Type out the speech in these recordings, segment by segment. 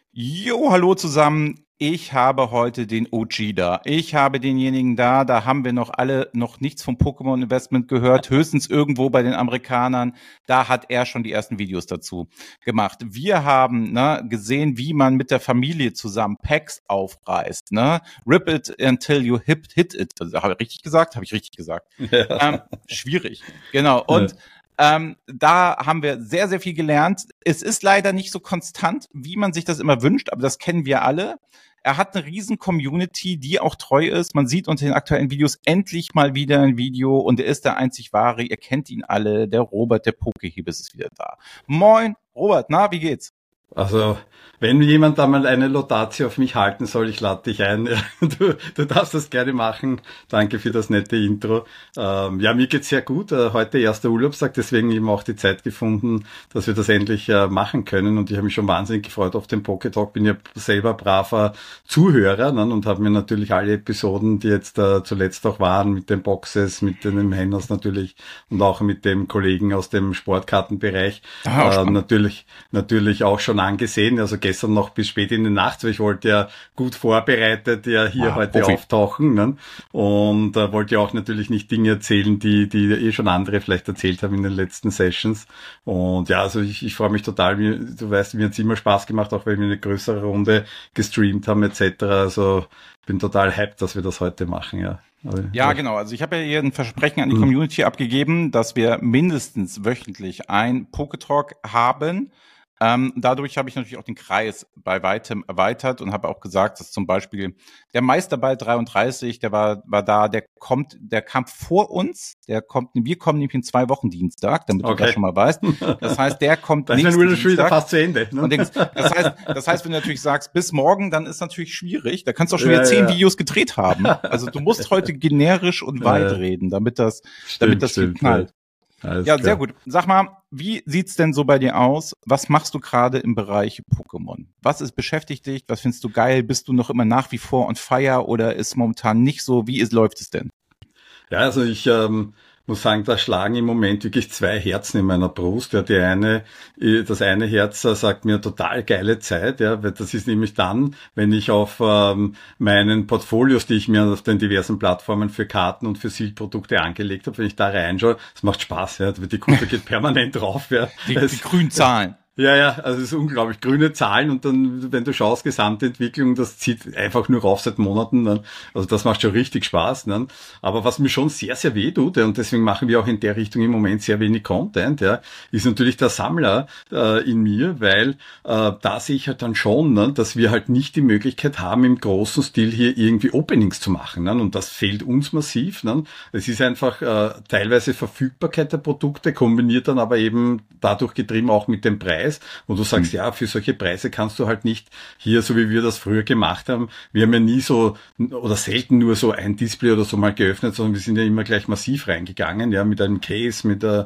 Jo, hallo zusammen. Ich habe heute den OG da. Ich habe denjenigen da haben wir noch alle noch nichts vom Pokémon Investment gehört, höchstens irgendwo bei den Amerikanern. Da hat er schon die ersten Videos dazu gemacht. Wir haben gesehen, wie man mit der Familie zusammen Packs aufreißt. Rip it until you hit it. Also, habe ich richtig gesagt? Habe ich richtig gesagt. Ja. Schwierig. Genau. Und da haben wir sehr, sehr viel gelernt. Es ist leider nicht so konstant, wie man sich das immer wünscht, aber das kennen wir alle. Er hat eine riesen Community, die auch treu ist. Man sieht unter den aktuellen Videos endlich mal wieder ein Video und er ist der einzig wahre. Ihr kennt ihn alle. Der Robert, der Pokehebes ist wieder da. Moin, Robert, wie geht's? Also, wenn jemand da mal eine Laudatio auf mich halten soll, ich lade dich ein. Du darfst das gerne machen. Danke für das nette Intro. Ja, mir geht's sehr gut. Heute erster Urlaubstag, deswegen eben auch die Zeit gefunden, dass wir das endlich machen können. Und ich habe mich schon wahnsinnig gefreut auf den Poketalk. Bin ja selber braver Zuhörer, ne, und habe mir natürlich alle Episoden, die jetzt zuletzt auch waren, mit den Boxes, mit den Henners natürlich und auch mit dem Kollegen aus dem Sportkartenbereich, natürlich auch schon angesehen, also gestern noch bis spät in die Nacht, weil ich wollte ja gut vorbereitet hier heute auftauchen, ne? Und wollte ja auch natürlich nicht Dinge erzählen, die schon andere vielleicht erzählt haben in den letzten Sessions. Und ja, also ich freue mich total, du weißt, mir hat's immer Spaß gemacht, auch weil wir eine größere Runde gestreamt haben etc. Also bin total hyped, dass wir das heute machen, ja. Ja, genau. Also ich habe ja hier ein Versprechen an die Community abgegeben, dass wir mindestens wöchentlich ein Poketalk haben. Dadurch habe ich natürlich auch den Kreis bei weitem erweitert und habe auch gesagt, dass zum Beispiel der Meisterball 33, der war da, der kam vor uns, wir kommen nämlich in 2 Wochen Dienstag, damit du das schon mal weißt. Das heißt, der kommt nächsten Dienstag. Das ist wieder fast zu Ende. Ne? Und das heißt, wenn du natürlich sagst, bis morgen, dann ist natürlich schwierig. Da kannst du auch schon wieder 10 Videos gedreht haben. Also du musst heute generisch und weit reden, damit das knallt. Ja, sehr gut. Sag mal, wie sieht's denn so bei dir aus? Was machst du gerade im Bereich Pokémon? Was beschäftigt dich? Was findest du geil? Bist du noch immer nach wie vor on fire oder ist momentan nicht so? Läuft es denn? Ja, also ich muss sagen, da schlagen im Moment wirklich 2 Herzen in meiner Brust. Ja, das eine Herz sagt mir total geile Zeit, ja, weil das ist nämlich dann, wenn ich auf meinen Portfolios, die ich mir auf den diversen Plattformen für Karten und für Sealed-Produkte angelegt habe, wenn ich da reinschaue, es macht Spaß, ja, die Kurve geht permanent drauf, ja. Die grünen Zahlen. Ja, also es ist unglaublich. Grüne Zahlen und dann, wenn du schaust, Gesamtentwicklung, das zieht einfach nur rauf seit Monaten. Ne? Also das macht schon richtig Spaß. Ne? Aber was mir schon sehr, sehr weh tut, und deswegen machen wir auch in der Richtung im Moment sehr wenig Content, ja, ist natürlich der Sammler in mir, weil da sehe ich halt dann schon, ne, dass wir halt nicht die Möglichkeit haben, im großen Stil hier irgendwie Openings zu machen. Ne? Und das fehlt uns massiv. Ne? Es ist einfach teilweise Verfügbarkeit der Produkte, kombiniert dann aber eben dadurch getrieben auch mit dem Preis. Und du sagst, ja, für solche Preise kannst du halt nicht hier, so wie wir das früher gemacht haben. Wir haben ja nie so oder selten nur so ein Display oder so mal geöffnet, sondern wir sind ja immer gleich massiv reingegangen, ja, mit einem Case,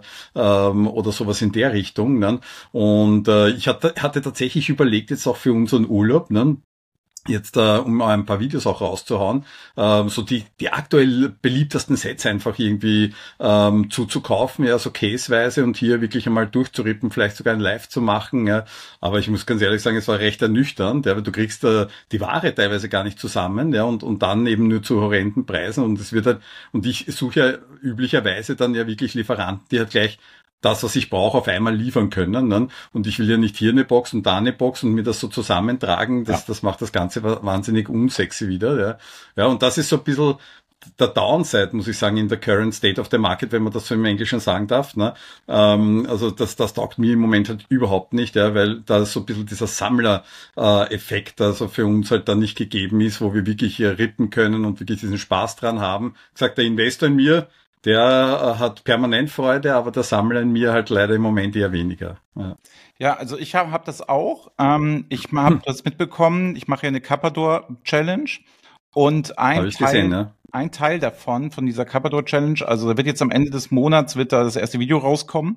oder sowas in der Richtung. Ne? Und ich hatte tatsächlich überlegt, jetzt auch für unseren Urlaub, ne? Jetzt, um ein paar Videos auch rauszuhauen, so die aktuell beliebtesten Sets einfach irgendwie zu kaufen, ja, so caseweise und hier wirklich einmal durchzurippen, vielleicht sogar ein Live zu machen, ja. Aber ich muss ganz ehrlich sagen, es war recht ernüchternd, ja, weil du kriegst die Ware teilweise gar nicht zusammen, ja, und dann eben nur zu horrenden Preisen und es wird halt, und ich suche ja üblicherweise dann ja wirklich Lieferanten, die halt gleich das, was ich brauche, auf einmal liefern können. Ne? Und ich will ja nicht hier eine Box und da eine Box und mir das so zusammentragen. Das macht das Ganze wahnsinnig unsexy wieder. Ja, ja, und das ist so ein bisschen der Downside, muss ich sagen, in der current state of the market, wenn man das so im Englischen sagen darf. Ne? Also das taugt mir im Moment halt überhaupt nicht, ja, weil da so ein bisschen dieser Sammler-Effekt also für uns halt dann nicht gegeben ist, wo wir wirklich hier rippen können und wirklich diesen Spaß dran haben. Sagt der Investor in mir, der hat permanent Freude, aber der Sammler in mir halt leider im Moment eher weniger. Ja, also ich hab das auch. Ich habe das mitbekommen. Ich mache ja eine Carpador-Challenge und ein Teil davon, von dieser Carpador-Challenge, also da wird jetzt am Ende des Monats wird da das erste Video rauskommen.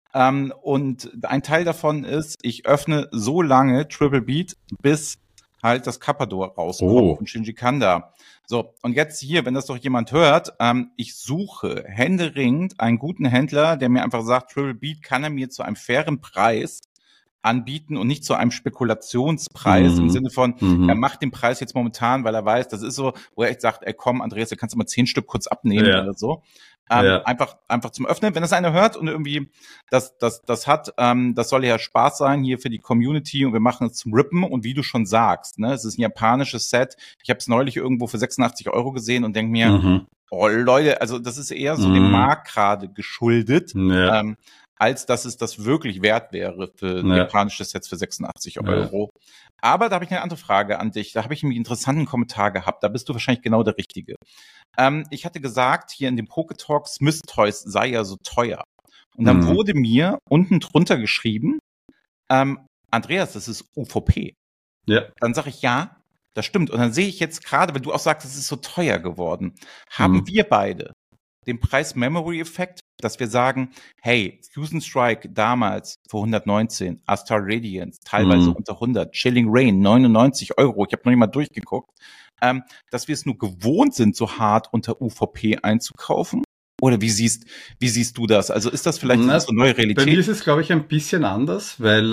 Und ein Teil davon ist, ich öffne so lange Triple Beat, bis halt das Carpador rauskommt von Shinji Kanda. So, und jetzt hier, wenn das doch jemand hört, ich suche händeringend einen guten Händler, der mir einfach sagt, Triple Beat kann er mir zu einem fairen Preis anbieten und nicht zu einem Spekulationspreis im Sinne von, er macht den Preis jetzt momentan, weil er weiß, das ist so, wo er echt sagt, ey komm, Andreas, du kannst du mal 10 Stück kurz abnehmen oder so. Einfach zum Öffnen. Wenn das einer hört und irgendwie das hat, das soll ja Spaß sein hier für die Community und wir machen es zum Rippen und wie du schon sagst, ne, es ist ein japanisches Set. Ich habe es neulich irgendwo für 86 € gesehen und denke mir, oh Leute, also das ist eher so dem Markt gerade geschuldet, als dass es das wirklich wert wäre für japanische Sets für 86 €. Aber da habe ich eine andere Frage an dich. Da habe ich einen interessanten Kommentar gehabt. Da bist du wahrscheinlich genau der Richtige. Ich hatte gesagt, hier in dem Poketalk, Smith Toys sei ja so teuer. Und dann wurde mir unten drunter geschrieben, Andreas, das ist UVP. Ja. Dann sage ich, ja, das stimmt. Und dann sehe ich jetzt gerade, wenn du auch sagst, es ist so teuer geworden, haben wir beide den Preis-Memory-Effekt, dass wir sagen, hey, Fusion Strike damals für 119, Astar Radiance teilweise unter 100, Chilling Reign 99 €, ich habe noch nicht mal durchgeguckt, dass wir es nur gewohnt sind, so hart unter UVP einzukaufen? Oder wie siehst du das? Also ist das vielleicht so eine neue Realität? Bei mir ist es, glaube ich, ein bisschen anders, weil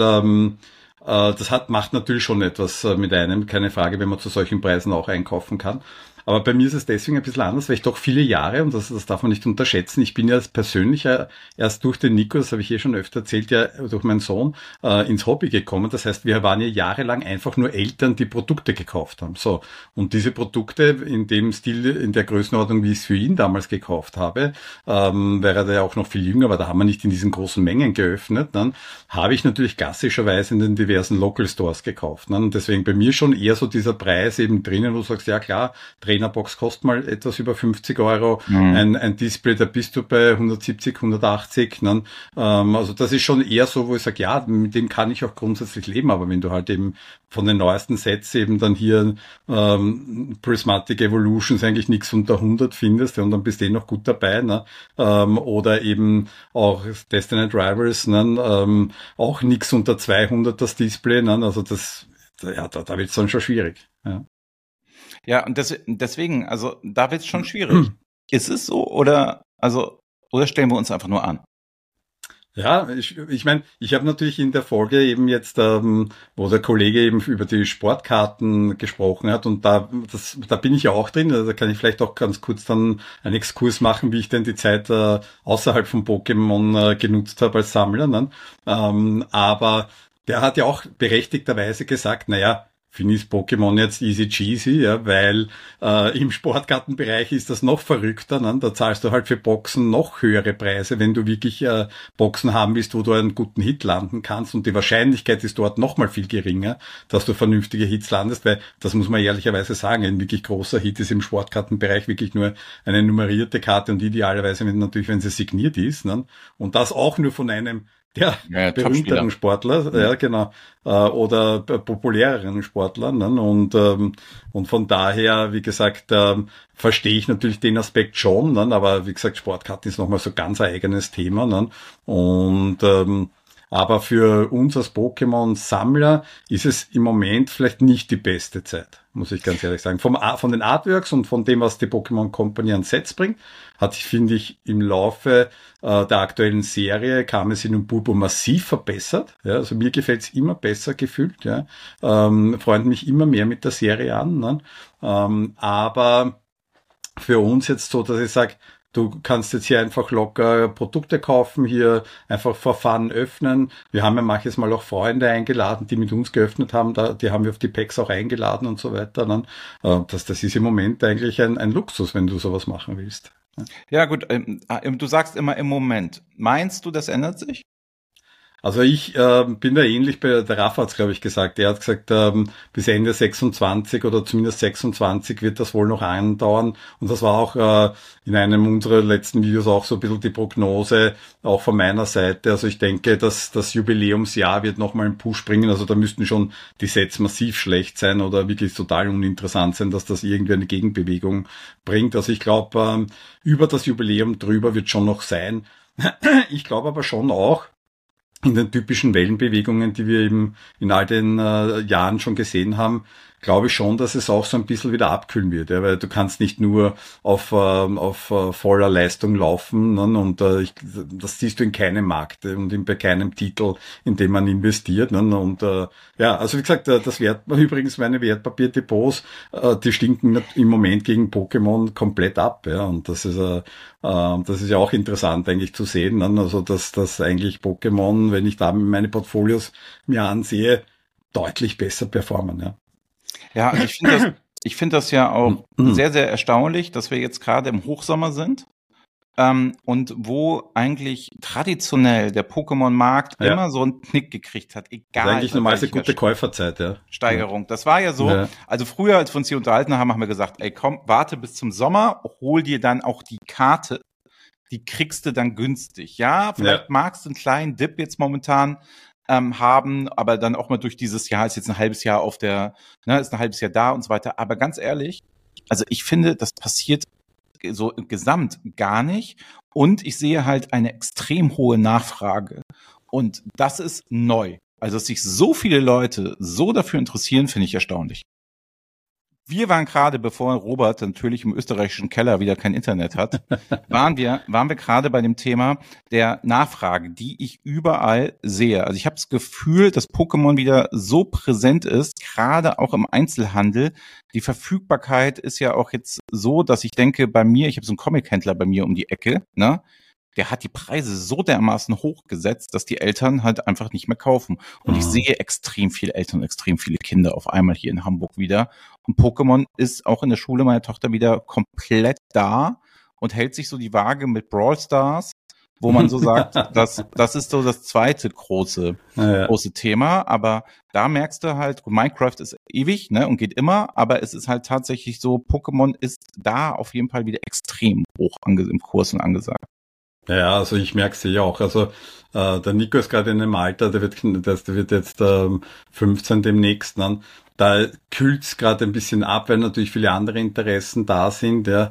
das macht natürlich schon etwas mit einem, keine Frage, wenn man zu solchen Preisen auch einkaufen kann. Aber bei mir ist es deswegen ein bisschen anders, weil ich doch viele Jahre, und das darf man nicht unterschätzen, ich bin ja persönlich erst durch den Nico, das habe ich schon öfter erzählt, ja durch meinen Sohn ins Hobby gekommen. Das heißt, wir waren ja jahrelang einfach nur Eltern, die Produkte gekauft haben. So, und diese Produkte in dem Stil, in der Größenordnung, wie ich es für ihn damals gekauft habe, wäre er ja auch noch viel jünger, aber da haben wir nicht in diesen großen Mengen geöffnet. Dann habe ich natürlich klassischerweise in den diversen Local Stores gekauft. Und deswegen bei mir schon eher so dieser Preis eben drinnen, wo du sagst, ja klar, Trainerbox kostet mal etwas über 50 €, ein Display, da bist du bei 170, 180. Ne? Also das ist schon eher so, wo ich sage, ja, mit dem kann ich auch grundsätzlich leben, aber wenn du halt eben von den neuesten Sets eben dann hier Prismatic Evolutions eigentlich nichts unter 100 findest und dann bist du noch gut dabei, ne? Oder eben auch Destiny Rivals, ne? Auch nichts unter 200 das Display, ne? Also das, ja, da wird es dann schon schwierig. Ja. Ja, und deswegen, also da wird es schon schwierig. Ist es so oder stellen wir uns einfach nur an? Ja, ich meine, ich habe natürlich in der Folge eben jetzt, wo der Kollege eben über die Sportkarten gesprochen hat und da bin ich ja auch drin, also da kann ich vielleicht auch ganz kurz dann einen Exkurs machen, wie ich denn die Zeit außerhalb von Pokémon genutzt habe als Sammler. Ne? Aber der hat ja auch berechtigterweise gesagt, naja, finde ich Pokémon jetzt easy cheesy, ja, weil im Sportkartenbereich ist das noch verrückter, ne? Da zahlst du halt für Boxen noch höhere Preise, wenn du wirklich Boxen haben willst, wo du einen guten Hit landen kannst und die Wahrscheinlichkeit ist dort noch mal viel geringer, dass du vernünftige Hits landest, weil das muss man ehrlicherweise sagen, ein wirklich großer Hit ist im Sportkartenbereich wirklich nur eine nummerierte Karte und idealerweise natürlich, wenn sie signiert ist, ne? Und das auch nur von einem berühmteren Sportler, ja genau, oder populäreren Sportler, ne? Und von daher, wie gesagt, verstehe ich natürlich den Aspekt schon, ne? Aber wie gesagt, Sportkarten ist nochmal so ganz ein eigenes Thema, ne? Und aber für uns als Pokémon-Sammler ist es im Moment vielleicht nicht die beste Zeit, muss ich ganz ehrlich sagen. Von den Artworks und von dem, was die Pokémon Company an Sets bringt, hat sich, finde ich, im Laufe der aktuellen Serie Karmesin und Bulbo massiv verbessert. Ja, also mir gefällt es immer besser gefühlt. Ja, freut mich immer mehr mit der Serie an. Ne? Aber für uns jetzt so, dass ich sage, du kannst jetzt hier einfach locker Produkte kaufen, hier einfach vor Fun öffnen. Wir haben ja manches Mal auch Freunde eingeladen, die mit uns geöffnet haben. Die haben wir auf die Packs auch eingeladen und so weiter. Das ist im Moment eigentlich ein Luxus, wenn du sowas machen willst. Ja gut, du sagst immer im Moment. Meinst du, das ändert sich? Also ich bin da ähnlich, der Rafa hat's, glaube ich, gesagt. Er hat gesagt, bis Ende 26 oder zumindest 26 wird das wohl noch andauern. Und das war auch in einem unserer letzten Videos auch so ein bisschen die Prognose, auch von meiner Seite. Also ich denke, dass das Jubiläumsjahr wird nochmal einen Push bringen. Also da müssten schon die Sets massiv schlecht sein oder wirklich total uninteressant sein, dass das irgendwie eine Gegenbewegung bringt. Also ich glaube, über das Jubiläum drüber wird schon noch sein. Ich glaube aber schon auch, in den typischen Wellenbewegungen, die wir eben in all den Jahren schon gesehen haben, glaube ich schon, dass es auch so ein bisschen wieder abkühlen wird, ja, weil du kannst nicht nur auf voller Leistung laufen, ne, und das siehst du in keinem Markt und bei keinem Titel, in dem man investiert, ne, und ja, also wie gesagt, übrigens meine Wertpapierdepots, die stinken im Moment gegen Pokémon komplett ab, ja, und das ist ja auch interessant eigentlich zu sehen, ne, also dass eigentlich Pokémon, wenn ich da meine Portfolios mir ansehe, deutlich besser performen, ja. Ja, also ich finde das ja auch sehr, sehr erstaunlich, dass wir jetzt gerade im Hochsommer sind. Und wo eigentlich traditionell der Pokémon-Markt immer so einen Knick gekriegt hat, egal. Das ist eigentlich normalerweise gute Käuferzeit, ja. Steigerung. Das war ja so. Also früher, als wir uns hier unterhalten haben, haben wir gesagt, ey komm, warte bis zum Sommer, hol dir dann auch die Karte. Die kriegst du dann günstig. Ja, vielleicht magst du einen kleinen Dip jetzt momentan haben, aber dann auch mal durch dieses Jahr, ist jetzt ein halbes Jahr ist ein halbes Jahr da und so weiter. Aber ganz ehrlich, also ich finde, das passiert so im Gesamt gar nicht. Und ich sehe halt eine extrem hohe Nachfrage. Und das ist neu. Also, dass sich so viele Leute so dafür interessieren, finde ich erstaunlich. Wir waren gerade, bevor Robert natürlich im österreichischen Keller wieder kein Internet hat, waren wir gerade bei dem Thema der Nachfrage, die ich überall sehe. Also ich habe das Gefühl, dass Pokémon wieder so präsent ist, gerade auch im Einzelhandel. Die Verfügbarkeit ist ja auch jetzt so, dass ich denke, ich habe so einen Comic-Händler bei mir um die Ecke, ne? Der hat die Preise so dermaßen hochgesetzt, dass die Eltern halt einfach nicht mehr kaufen. Und ich sehe extrem viele Eltern und extrem viele Kinder auf einmal hier in Hamburg wieder. Und Pokémon ist auch in der Schule meiner Tochter wieder komplett da und hält sich so die Waage mit Brawl Stars, wo man so sagt, das ist so das zweite große Thema. Aber da merkst du halt, Minecraft ist ewig, ne, und geht immer, aber es ist halt tatsächlich so, Pokémon ist da auf jeden Fall wieder extrem hoch im Kurs und angesagt. Ja, also ich merke es ja auch. Also der Nico ist gerade in einem Alter, der wird jetzt 15 demnächst. Ne? Da kühlt's gerade ein bisschen ab, weil natürlich viele andere Interessen da sind, ja.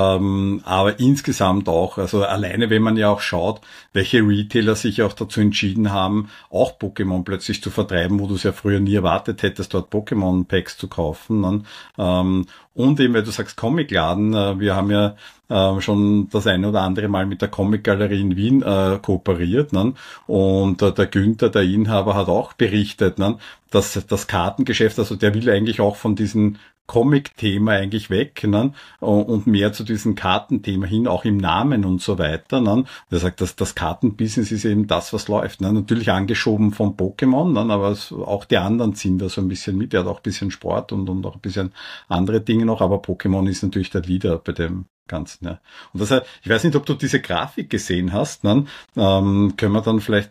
Aber insgesamt auch, also alleine wenn man ja auch schaut, welche Retailer sich auch dazu entschieden haben, auch Pokémon plötzlich zu vertreiben, wo du es ja früher nie erwartet hättest, dort Pokémon-Packs zu kaufen. Ne? Und eben, weil du sagst Comicladen, wir haben ja schon das eine oder andere Mal mit der Comic-Galerie in Wien kooperiert. Ne? Und der Günther, der Inhaber, hat auch berichtet, ne? Dass das Kartengeschäft, also der will eigentlich auch von diesem Comic-Thema eigentlich weg, ne? Und mehr zu diesem Kartenthema hin, auch im Namen und so weiter. Ne? Er sagt, dass das Kartenbusiness ist eben das, was läuft. Ne? Natürlich angeschoben von Pokémon, ne? Aber auch die anderen ziehen da so ein bisschen mit. Er hat auch ein bisschen Sport und auch ein bisschen andere Dinge noch, aber Pokémon ist natürlich der Leader bei dem Ganzen, ja. Und das heißt, ich weiß nicht, ob du diese Grafik gesehen hast, ne? Können wir dann vielleicht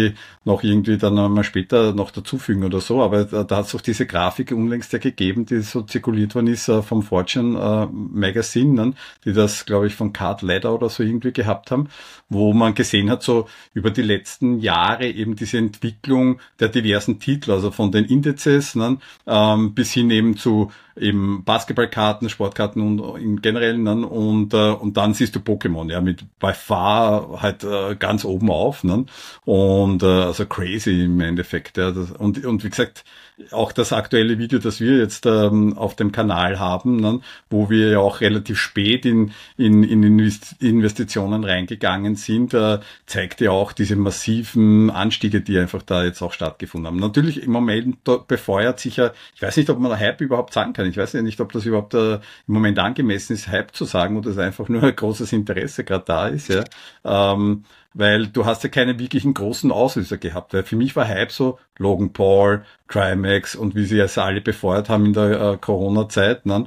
dann mal später noch dazufügen oder so, aber da hat es auch diese Grafik unlängst ja gegeben, die so zirkuliert worden ist vom Fortune Magazine, ne? Die das, glaube ich, von Card Ladder oder so irgendwie gehabt haben, wo man gesehen hat, so über die letzten Jahre eben diese Entwicklung der diversen Titel, also von den Indizes, ne? Bis hin eben zu eben Basketballkarten, Sportkarten und im Generellen, ne? Und dann siehst du Pokémon, ja, mit by far halt ganz oben auf, ne? Und also crazy im Endeffekt, ja. Und wie gesagt, auch das aktuelle Video, das wir jetzt auf dem Kanal haben, ne? Wo wir ja auch relativ spät in Investitionen reingegangen sind, zeigt ja auch diese massiven Anstiege, die einfach da jetzt auch stattgefunden haben. Natürlich im Moment befeuert sich ja, ich weiß nicht, ob man Hype überhaupt sagen kann. Ich weiß ja nicht, ob das überhaupt im Moment angemessen ist, Hype zu sagen, oder es einfach nur ein großes Interesse gerade da ist, ja. Weil du hast ja keine wirklichen großen Auslöser gehabt. Weil für mich war Hype so Logan Paul, Trimax und wie sie es alle befeuert haben in der Corona-Zeit. Ne?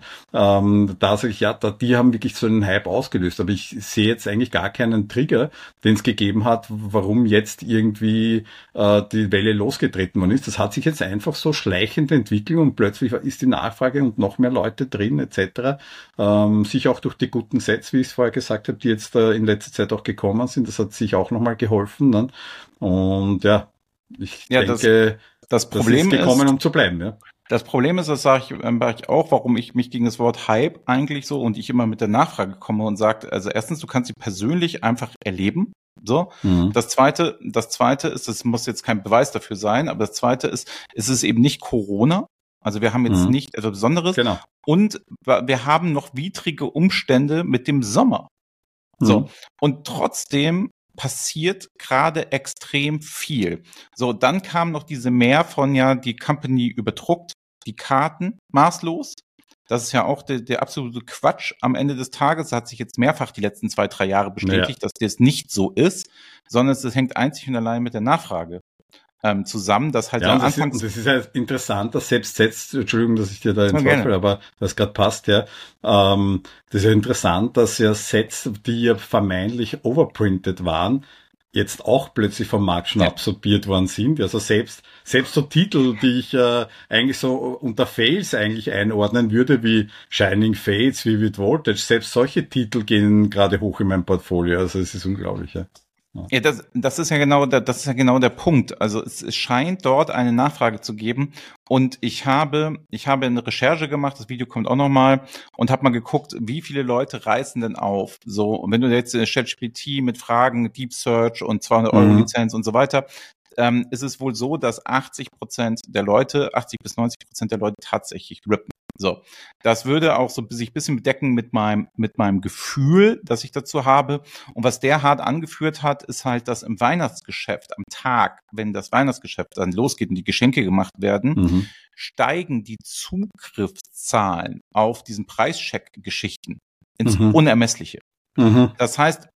Da sage ich, ja, die haben wirklich so einen Hype ausgelöst. Aber ich sehe jetzt eigentlich gar keinen Trigger, den es gegeben hat, warum jetzt irgendwie die Welle losgetreten worden ist. Das hat sich jetzt einfach so schleichend entwickelt und plötzlich ist die Nachfrage und noch mehr Leute drin etc. Sicher auch durch die guten Sets, wie ich es vorher gesagt habe, die jetzt in letzter Zeit auch gekommen sind. Das hat sich auch nochmal geholfen. Ne? Und ja, ich denke, das Problem ist gekommen, um zu bleiben. Ja. Das Problem ist, das sage ich auch, warum ich mich gegen das Wort Hype eigentlich so und ich immer mit der Nachfrage komme und sage, also erstens, du kannst sie persönlich einfach erleben. So. Das zweite ist, es muss jetzt kein Beweis dafür sein, aber das zweite ist, es ist eben nicht Corona. Also wir haben jetzt nicht etwas Besonderes. Genau. Und wir haben noch widrige Umstände mit dem Sommer. So. Und trotzdem passiert gerade extrem viel. So, dann kam noch diese Mehr von, die Company überdruckt die Karten maßlos. Das ist ja auch der absolute Quatsch. Am Ende des Tages hat sich jetzt mehrfach die letzten 2-3 Jahre bestätigt, dass das nicht so ist, sondern es hängt einzig und allein mit der Nachfrage zusammen, dass halt am Anfang... Das ist ja interessant, dass selbst Sets, Entschuldigung, dass ich dir da ins Wort falle, aber das gerade passt, das ist ja interessant, dass ja Sets, die ja vermeintlich overprinted waren, jetzt auch plötzlich vom Markt schon absorbiert worden sind. Also selbst so Titel, die ich eigentlich so unter Fails eigentlich einordnen würde, wie Shining Fates, Vivid Voltage, selbst solche Titel gehen gerade hoch in mein Portfolio. Also es ist unglaublich, ja. Ja, das ist ja genau der Punkt. Also es scheint dort eine Nachfrage zu geben. Und ich habe eine Recherche gemacht, das Video kommt auch nochmal, und habe mal geguckt, wie viele Leute reißen denn auf. So, und wenn du jetzt ChatGPT mit Fragen, Deep Search und 200 € Lizenz und so weiter, ist es wohl so, dass 80 bis 90% der Leute tatsächlich rippen. So, das würde auch so sich ein bisschen bedecken mit meinem Gefühl, das ich dazu habe. Und was der hart angeführt hat, ist halt, dass im Weihnachtsgeschäft am Tag, wenn das Weihnachtsgeschäft dann losgeht und die Geschenke gemacht werden, steigen die Zugriffszahlen auf diesen Preischeck-Geschichten ins Unermessliche. Das heißt,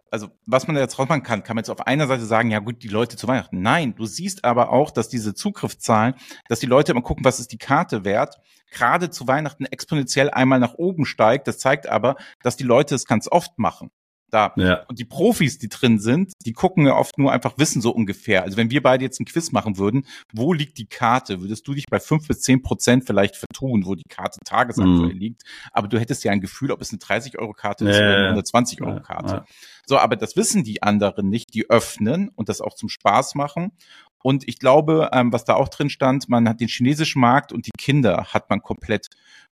was man da jetzt rausmachen kann man jetzt auf einer Seite sagen, ja gut, die Leute zu Weihnachten. Nein, du siehst aber auch, dass diese Zugriffszahlen, dass die Leute immer gucken, was ist die Karte wert, gerade zu Weihnachten exponentiell einmal nach oben steigt. Das zeigt aber, dass die Leute es ganz oft machen. Und die Profis, die drin sind, die gucken ja oft nur einfach wissen so ungefähr. Also wenn wir beide jetzt ein Quiz machen würden, wo liegt die Karte, würdest du dich bei 5 bis 10% vielleicht vertun, wo die Karte tagesaktuell liegt. Aber du hättest ja ein Gefühl, ob es eine 30-€-Karte ist oder eine 120-€-Karte. So, aber das wissen die anderen nicht. Die öffnen und das auch zum Spaß machen. Und ich glaube, was da auch drin stand, man hat den chinesischen Markt und die Kinder hat man komplett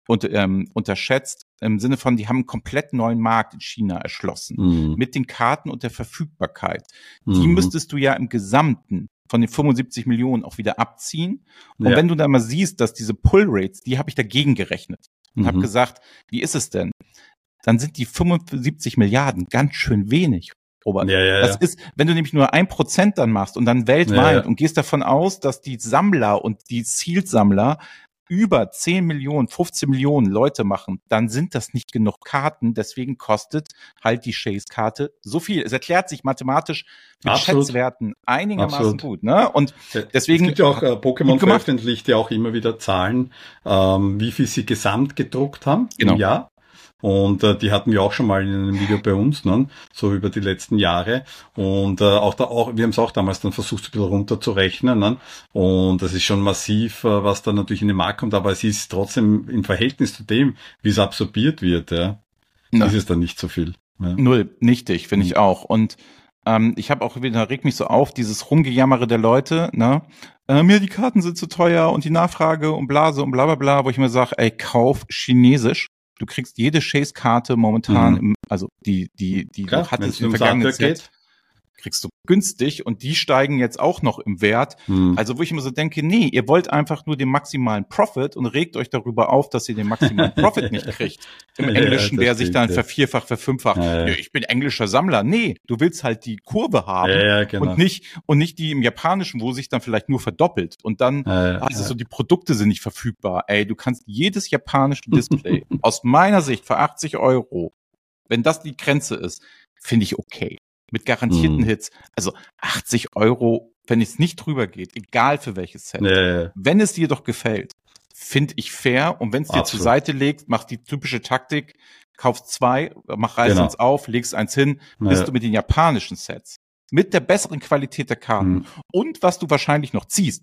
unterschätzt, im Sinne von, die haben einen komplett neuen Markt in China erschlossen, mit den Karten und der Verfügbarkeit. Die müsstest du ja im Gesamten von den 75 Millionen auch wieder abziehen. Und wenn du da mal siehst, dass diese Pull-Rates, die habe ich dagegen gerechnet und habe gesagt, wie ist es denn? Dann sind die 75 Milliarden ganz schön wenig. Das ist, wenn du nämlich nur 1% dann machst und dann weltweit und gehst davon aus, dass die Sammler und die Zielsammler über 10 Millionen, 15 Millionen Leute machen, dann sind das nicht genug Karten. Deswegen kostet halt die Chase-Karte so viel. Es erklärt sich mathematisch mit Schätzwerten einigermaßen gut. Ne? Und deswegen. Es gibt ja auch, Pokémon veröffentlicht ja auch immer wieder Zahlen, wie viel sie gesamt gedruckt haben im Jahr. Und die hatten wir auch schon mal in einem Video bei uns, ne? So über die letzten Jahre. Und wir haben es auch damals dann versucht, ein bisschen runterzurechnen. Ne? Und das ist schon massiv, was da natürlich in den Markt kommt, aber es ist trotzdem im Verhältnis zu dem, wie es absorbiert wird, ist es dann nicht so viel. Ja. Null, nichtig, finde ich auch. Und ich habe auch wieder, regt mich so auf, dieses Rumgejammere der Leute, ne? Mir die Karten sind zu teuer und die Nachfrage und Blase und bla bla bla, wo ich mir sage, ey, kauf Chinesisch. Du kriegst jede Chase-Karte momentan, die Klar, du hattest im vergangenen Set, kriegst du günstig und die steigen jetzt auch noch im Wert. Also wo ich immer so denke, nee, ihr wollt einfach nur den maximalen Profit und regt euch darüber auf, dass ihr den maximalen Profit nicht kriegt. Im Englischen, der sich dann vervierfacht, verfünffacht. Nee, ich bin englischer Sammler. Nee, du willst halt die Kurve haben und nicht die im Japanischen, wo sich dann vielleicht nur verdoppelt. Und dann, so die Produkte sind nicht verfügbar. Ey, du kannst jedes japanische Display aus meiner Sicht für 80 €, wenn das die Grenze ist, finde ich okay. Mit garantierten Hits. Also 80 €, wenn es nicht drüber geht, egal für welches Set. Wenn es dir doch gefällt, finde ich fair. Und wenn es dir zur Seite legt, mach die typische Taktik, kaufst 2, reiß eins auf, legst eins hin, bist du mit den japanischen Sets. Mit der besseren Qualität der Karten. Und was du wahrscheinlich noch ziehst.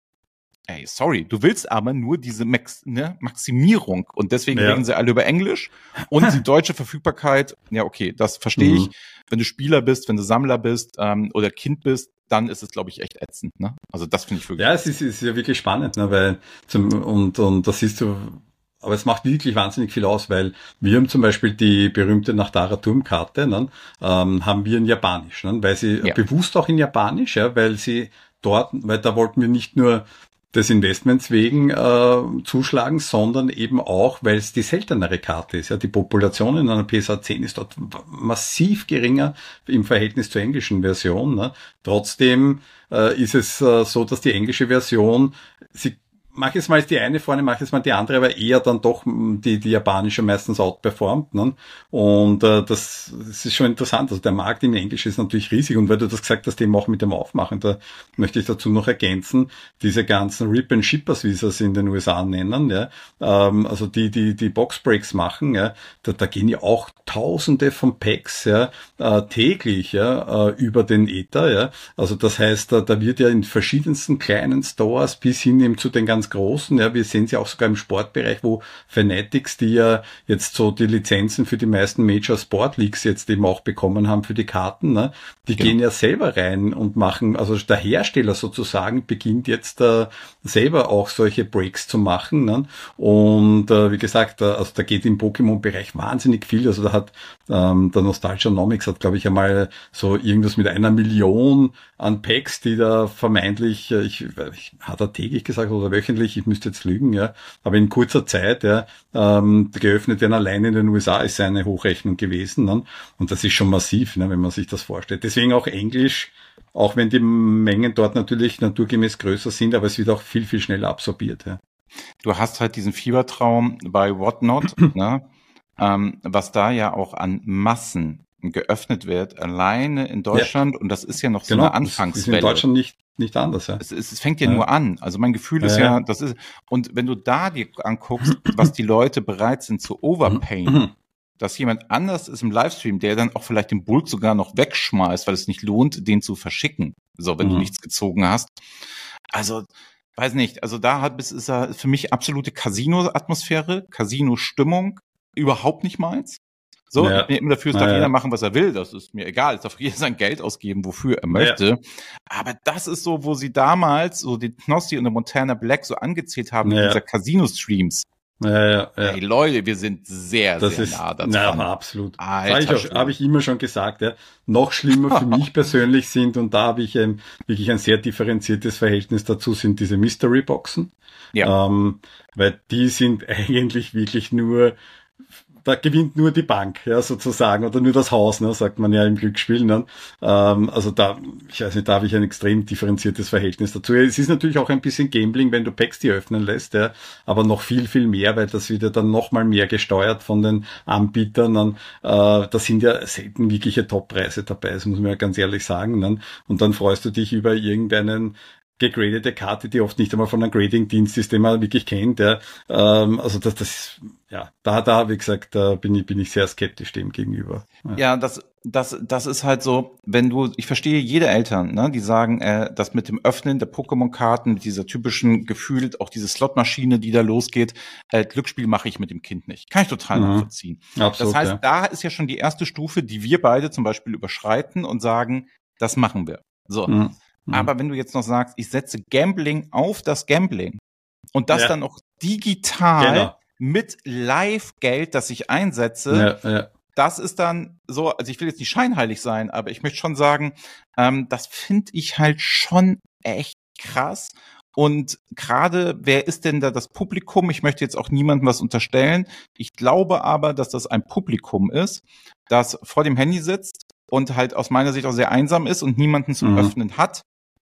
Ey, sorry, du willst aber nur diese Maximierung. Und deswegen reden sie alle über Englisch. Und die deutsche Verfügbarkeit, ja okay, das verstehe ich. Wenn du Spieler bist, wenn du Sammler bist oder Kind bist, dann ist es, glaube ich, echt ätzend. Ne? Also das finde ich wirklich. Ja, es ist ja wirklich spannend, ne? Weil und das siehst du, aber es macht wirklich wahnsinnig viel aus, weil wir haben zum Beispiel die berühmte Nachtara Turmkarte, ne? Haben wir in Japanisch, ne? Weil sie bewusst auch in Japanisch, weil sie dort, weil da wollten wir nicht nur des Investments wegen zuschlagen, sondern eben auch, weil es die seltenere Karte ist. Ja, die Population in einer PSA 10 ist dort massiv geringer im Verhältnis zur englischen Version. Ne? Trotzdem ist es so, dass die englische Version, manches Mal ist die eine vorne, manches Mal die andere, aber eher dann doch die japanische meistens outperformt. Ne? Und das ist schon interessant. Also der Markt im Englisch ist natürlich riesig. Und weil du das gesagt hast, eben auch mit dem Aufmachen, da möchte ich dazu noch ergänzen, diese ganzen Rip-and-Shippers, wie sie es in den USA nennen, ja, also die Boxbreaks machen, ja, da gehen ja auch Tausende von Packs ja, täglich ja, über den Ether. Ja. Also das heißt, da wird ja in verschiedensten kleinen Stores bis hin eben zu den ganz großen, ja, wir sehen sie auch sogar im Sportbereich, wo Fanatics, die ja jetzt so die Lizenzen für die meisten Major Sport Leagues jetzt eben auch bekommen haben für die Karten, ne, die gehen ja selber rein und machen, also der Hersteller sozusagen beginnt jetzt selber auch solche Breaks zu machen, ne, und wie gesagt, also da geht im Pokémon-Bereich wahnsinnig viel, also da hat der Nostalgianomics hat, glaube ich, einmal so irgendwas mit 1 Million an Packs, die da vermeintlich, hat er täglich gesagt oder wöchentlich, ich müsste jetzt lügen, ja, aber in kurzer Zeit, ja, geöffnet werden allein in den USA ist seine Hochrechnung gewesen, ne? Und das ist schon massiv, ne, wenn man sich das vorstellt. Deswegen auch Englisch, auch wenn die Mengen dort natürlich naturgemäß größer sind, aber es wird auch viel, viel schneller absorbiert, ja. Du hast halt diesen Fiebertraum bei Whatnot, ne? Was da ja auch an Massen geöffnet wird, alleine in Deutschland, und das ist ja noch so eine Anfangswelle. Das ist in Deutschland nicht anders, ja. Es fängt ja nur an. Also mein Gefühl ist ja, das ist, und wenn du da dir anguckst, was die Leute bereit sind zu overpayen, dass jemand anders ist im Livestream, der dann auch vielleicht den Bulk sogar noch wegschmeißt, weil es nicht lohnt, den zu verschicken, so, wenn du nichts gezogen hast. Also, weiß nicht, also ist er für mich absolute Casino-Atmosphäre, Casino-Stimmung, überhaupt nicht meins. So, ich bin immer dafür, es darf jeder machen, was er will, das ist mir egal, es darf jeder sein Geld ausgeben, wofür er möchte. Ja. Aber das ist so, wo sie damals so den Knossi und den Montana Black so angezählt haben, mit dieser Casino-Streams. Hey Leute, wir sind sehr nah daran. Ja, absolut. Habe ich immer schon gesagt, ja. Noch schlimmer für mich persönlich sind, und da habe ich wirklich ein sehr differenziertes Verhältnis dazu, sind diese Mystery-Boxen. Ja. Weil die sind eigentlich wirklich nur, da gewinnt nur die Bank, ja, sozusagen, oder nur das Haus, ne, sagt man ja im Glücksspiel, ne. Also ich weiß nicht, da habe ich ein extrem differenziertes Verhältnis dazu. Es ist natürlich auch ein bisschen Gambling, wenn du Packs die öffnen lässt, ja, aber noch viel, viel mehr, weil das wird ja dann noch mal mehr gesteuert von den Anbietern. Da sind ja selten wirkliche Toppreise dabei, das muss man ja ganz ehrlich sagen, ne. Und dann freust du dich über irgendeinen gegradete Karte, die oft nicht einmal von einem Grading-Dienst ist, den man wirklich kennt, ja. Also das ja, da wie gesagt, da bin ich sehr skeptisch dem gegenüber. Ja, das ist halt so, ich verstehe jede Eltern, ne, die sagen, das mit dem Öffnen der Pokémon-Karten, mit dieser typischen Gefühl, auch diese Slotmaschine, die da losgeht, Glücksspiel mache ich mit dem Kind nicht. Kann ich total nachvollziehen. Absolut, das heißt, da ist ja schon die erste Stufe, die wir beide zum Beispiel überschreiten und sagen, das machen wir. So. Aber wenn du jetzt noch sagst, ich setze Gambling auf das Gambling und das dann auch digital mit Live-Geld, das ich einsetze, das ist dann so, also ich will jetzt nicht scheinheilig sein, aber ich möchte schon sagen, das finde ich halt schon echt krass. Und gerade, wer ist denn da das Publikum? Ich möchte jetzt auch niemandem was unterstellen. Ich glaube aber, dass das ein Publikum ist, das vor dem Handy sitzt und halt aus meiner Sicht auch sehr einsam ist und niemanden zum Öffnen hat.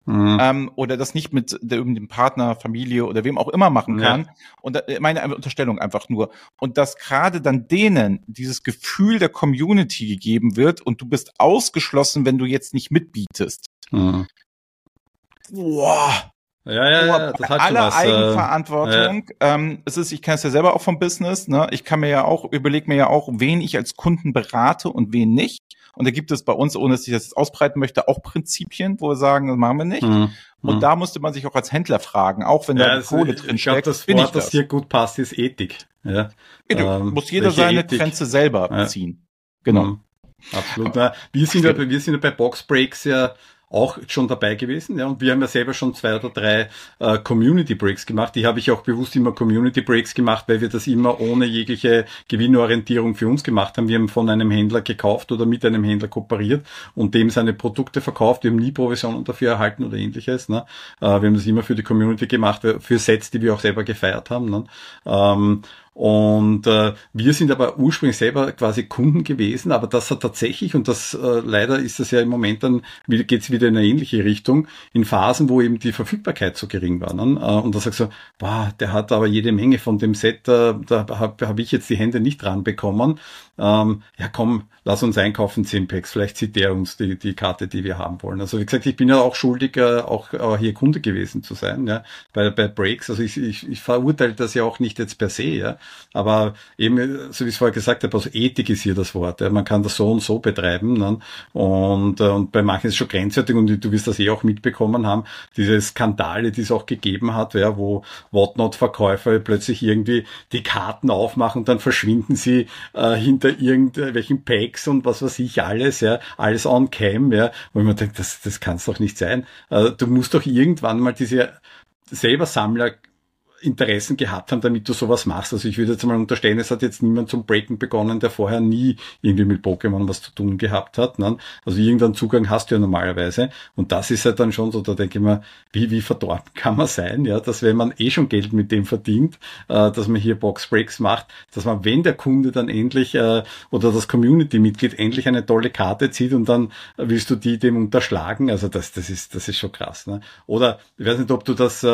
Oder das nicht mit dem Partner, Familie oder wem auch immer machen kann. Und meine Unterstellung einfach nur. Und dass gerade dann denen dieses Gefühl der Community gegeben wird und du bist ausgeschlossen, wenn du jetzt nicht mitbietest. Boah. Ja, das hat schon was. Eigenverantwortung. Ich kenne es ja selber auch vom Business, ne? Ich kann überlege mir ja auch, wen ich als Kunden berate und wen nicht. Und da gibt es bei uns, ohne dass ich das jetzt ausbreiten möchte, auch Prinzipien, wo wir sagen, das machen wir nicht. Und da musste man sich auch als Händler fragen, auch wenn da Kohle drin steckt. Ich glaube, das Wort, das hier gut passt, ist Ethik. Ja. Muss jeder seine Grenze selber ziehen. Genau. Absolut. Wir sind ja bei Boxbreaks ja auch schon dabei gewesen. Ja, und wir haben ja selber schon 2 oder 3 Community Breaks gemacht. Die habe ich auch bewusst immer Community Breaks gemacht, weil wir das immer ohne jegliche Gewinnorientierung für uns gemacht haben. Wir haben von einem Händler gekauft oder mit einem Händler kooperiert und dem seine Produkte verkauft. Wir haben nie Provisionen dafür erhalten oder ähnliches. Ne? Wir haben das immer für die Community gemacht, für Sets, die wir auch selber gefeiert haben. Ne? Wir sind aber ursprünglich selber quasi Kunden gewesen, aber das hat tatsächlich, und das leider ist das ja im Moment dann, geht's wieder in eine ähnliche Richtung, in Phasen, wo eben die Verfügbarkeit so gering war. Ne? Und da sagst du, boah, der hat aber jede Menge von dem Set, da hab ich jetzt die Hände nicht dran bekommen. Ja komm, lass uns einkaufen 10 Packs, vielleicht sieht der uns die Karte, die wir haben wollen. Also wie gesagt, ich bin ja auch schuldig, auch hier Kunde gewesen zu sein, ja, bei Breaks. Also ich verurteile das ja auch nicht jetzt per se, ja. Aber eben, so wie ich es vorher gesagt habe, also Ethik ist hier das Wort. Ja. Man kann das so und so betreiben. Ne? Und bei manchen ist es schon grenzwertig, und du wirst das auch mitbekommen haben, diese Skandale, die es auch gegeben hat, ja, wo Whatnot-Verkäufer plötzlich irgendwie die Karten aufmachen und dann verschwinden sie hinter irgendwelchen Packs und was weiß ich alles, ja, alles on cam, ja, wo ich mir denke, das kann es doch nicht sein. Du musst doch irgendwann mal diese selber Sammler Interessen gehabt haben, damit du sowas machst. Also ich würde jetzt mal unterstellen, es hat jetzt niemand zum Breaken begonnen, der vorher nie irgendwie mit Pokémon was zu tun gehabt hat. Ne? Also irgendeinen Zugang hast du ja normalerweise. Und das ist halt dann schon so, da denke ich mir, wie verdorben kann man sein, ja, dass wenn man schon Geld mit dem verdient, dass man hier Boxbreaks macht, dass man, wenn der Kunde dann endlich oder das Community-Mitglied endlich eine tolle Karte zieht und dann willst du die dem unterschlagen. Also das ist schon krass. Ne? Oder ich weiß nicht, ob du das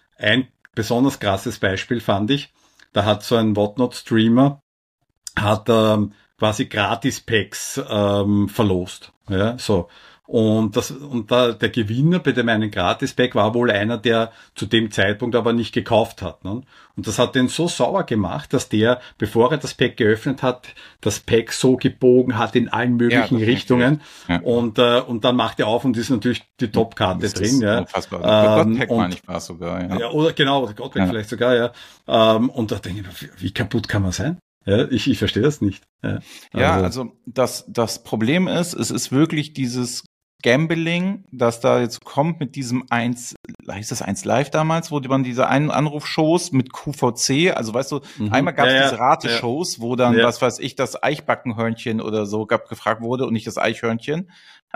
besonders krasses Beispiel fand ich. Da hat so ein Whatnot-Streamer hat quasi Gratis-Packs verlost. Ja, so. Und der Gewinner bei dem einen Gratis-Pack war wohl einer, der zu dem Zeitpunkt aber nicht gekauft hat. Ne? Und das hat den so sauer gemacht, dass der, bevor er das Pack geöffnet hat, das Pack so gebogen hat in allen möglichen Richtungen. Ja. Und dann macht er auf und ist natürlich die Top-Karte drin. Ja. Unfassbar. God-Pack meine ich war sogar. Ja. Ja, oder genau, God-Pack vielleicht sogar. Ja. Und da denke ich mir, wie kaputt kann man sein? Ja, ich verstehe das nicht. Ja, also das Problem ist, es ist wirklich dieses Gambling, das da jetzt kommt mit diesem hieß das 1 Live damals, wo man diese einen Anrufshows mit QVC, also weißt du, einmal gab es diese Rateshows, wo dann, was weiß ich, das Eichbackenhörnchen oder so gefragt wurde und nicht das Eichhörnchen.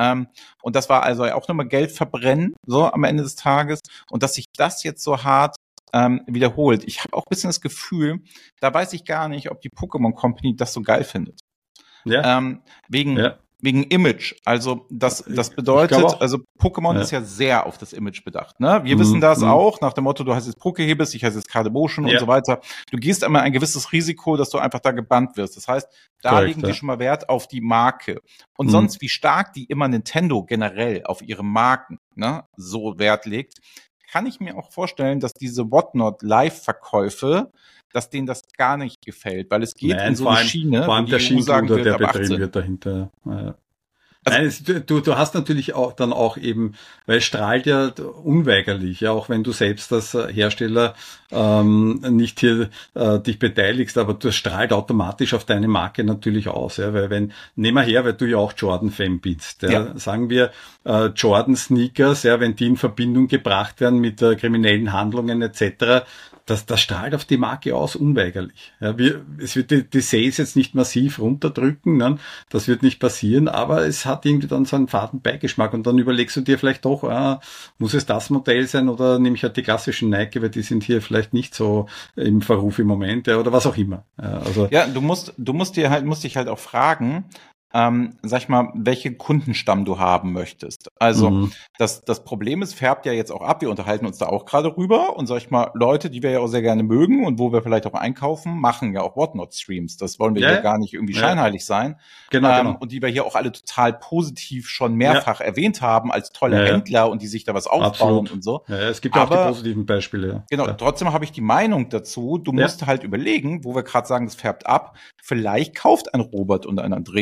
Und das war also auch nochmal Geld verbrennen, so am Ende des Tages. Und dass sich das jetzt so hart wiederholt. Ich habe auch ein bisschen das Gefühl, da weiß ich gar nicht, ob die Pokémon Company das so geil findet. Ja. Wegen Image. Also das bedeutet, also Pokémon ist ja sehr auf das Image bedacht. Ne? Wir wissen das auch, nach dem Motto, du heißt jetzt Pokehebis, ich heiße jetzt Cardemotion und so weiter. Du gehst immer ein gewisses Risiko, dass du einfach da gebannt wirst. Das heißt, da legen die schon mal Wert auf die Marke. Und sonst, wie stark die immer Nintendo generell auf ihre Marken so Wert legt, kann ich mir auch vorstellen, dass diese Whatnot-Live-Verkäufe, dass denen das gar nicht gefällt, weil es geht in so eine Schiene, vor allem der Schindluder, der betrieben wird dahinter. Also, nein, du hast natürlich auch dann auch eben, weil es strahlt ja unweigerlich, ja, auch wenn du selbst als Hersteller nicht hier dich beteiligst, aber das strahlt automatisch auf deine Marke natürlich aus, ja, weil nehmen wir her, weil du ja auch Jordan-Fan bist, sagen wir Jordan-Sneakers, ja, wenn die in Verbindung gebracht werden mit kriminellen Handlungen etc., das strahlt auf die Marke aus, unweigerlich. Ja, es wird die Sales jetzt nicht massiv runterdrücken, ne? Das wird nicht passieren, aber es hat irgendwie dann so einen faden Beigeschmack und dann überlegst du dir vielleicht doch, muss es das Modell sein oder nehme ich halt die klassischen Nike, weil die sind hier vielleicht nicht so im Verruf im Moment, oder was auch immer. Ja, du musst dich halt auch fragen, sag ich mal, welche Kundenstamm du haben möchtest. Also das Problem ist, färbt ja jetzt auch ab, wir unterhalten uns da auch gerade rüber und sag ich mal, Leute, die wir ja auch sehr gerne mögen und wo wir vielleicht auch einkaufen, machen ja auch Whatnot-Streams. Das wollen wir hier gar nicht irgendwie scheinheilig sein. Genau. Und die wir hier auch alle total positiv schon mehrfach erwähnt haben als tolle Händler und die sich da was aufbauen und so. Ja, es gibt ja auch die positiven Beispiele. Ja. Genau, trotzdem habe ich die Meinung dazu, du musst halt überlegen, wo wir gerade sagen, das färbt ab, vielleicht kauft ein Robert und ein Andreas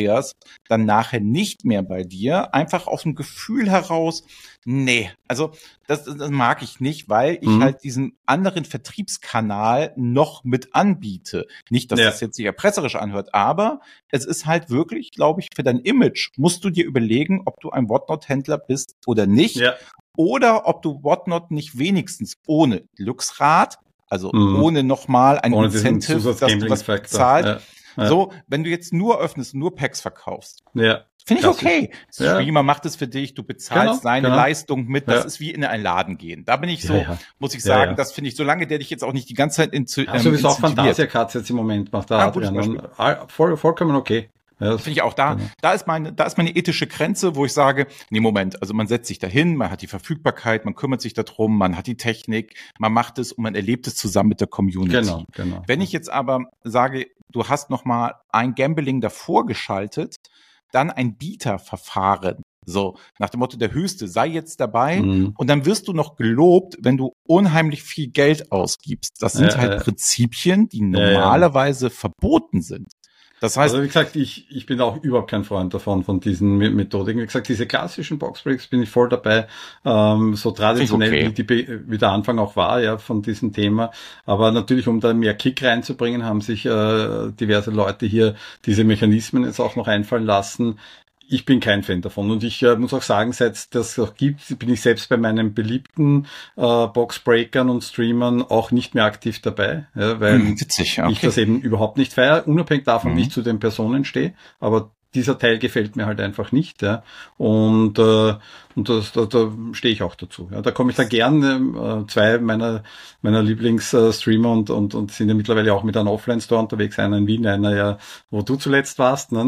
dann nachher nicht mehr bei dir, einfach aus dem Gefühl heraus, nee, also das mag ich nicht, weil ich halt diesen anderen Vertriebskanal noch mit anbiete. Nicht, dass das jetzt sich erpresserisch anhört, aber es ist halt wirklich, glaube ich, für dein Image musst du dir überlegen, ob du ein Whatnot-Händler bist oder nicht. Ja. Oder ob du Whatnot nicht wenigstens ohne Glücksrad, also ohne nochmal ein Incentive, dass du was bezahlst. Ja. So, wenn du jetzt nur öffnest, nur Packs verkaufst. Ja. Finde ich okay. Streamer macht es für dich, du bezahlst seine Leistung mit, das ist wie in einen Laden gehen. Da bin ich so, muss ich sagen, das finde ich, solange der dich jetzt auch nicht die ganze Zeit so wie es auch Fantasia Cards jetzt im Moment macht, da vollkommen okay. Ja, finde ich auch da ist meine ethische Grenze, wo ich sage, nee, Moment, also man setzt sich dahin, man hat die Verfügbarkeit, man kümmert sich darum, man hat die Technik, man macht es und man erlebt es zusammen mit der Community. Genau. Wenn ich jetzt aber sage, du hast noch mal ein Gambling davor geschaltet, dann ein Bieterverfahren, so nach dem Motto, der Höchste sei jetzt dabei und dann wirst du noch gelobt, wenn du unheimlich viel Geld ausgibst. Das sind halt Prinzipien, die normalerweise verboten sind. Das heißt, also wie gesagt, ich bin auch überhaupt kein Freund davon, von diesen Methodiken. Wie gesagt, diese klassischen Boxbreaks bin ich voll dabei, so traditionell, wie der Anfang auch war, ja, von diesem Thema. Aber natürlich, um da mehr Kick reinzubringen, haben sich diverse Leute hier diese Mechanismen jetzt auch noch einfallen lassen. Ich bin kein Fan davon und ich muss auch sagen, seit das auch gibt, bin ich selbst bei meinen beliebten Boxbreakern und Streamern auch nicht mehr aktiv dabei, ja, weil ich das eben überhaupt nicht feiere, unabhängig davon, wie ich zu den Personen stehe, aber dieser Teil gefällt mir halt einfach nicht, ja, und da stehe ich auch dazu. Ja, da komme ich da gern, zwei meiner Lieblingsstreamer und sind ja mittlerweile auch mit einem Offline-Store unterwegs, einer in Wien, einer ja, wo du zuletzt warst, ne?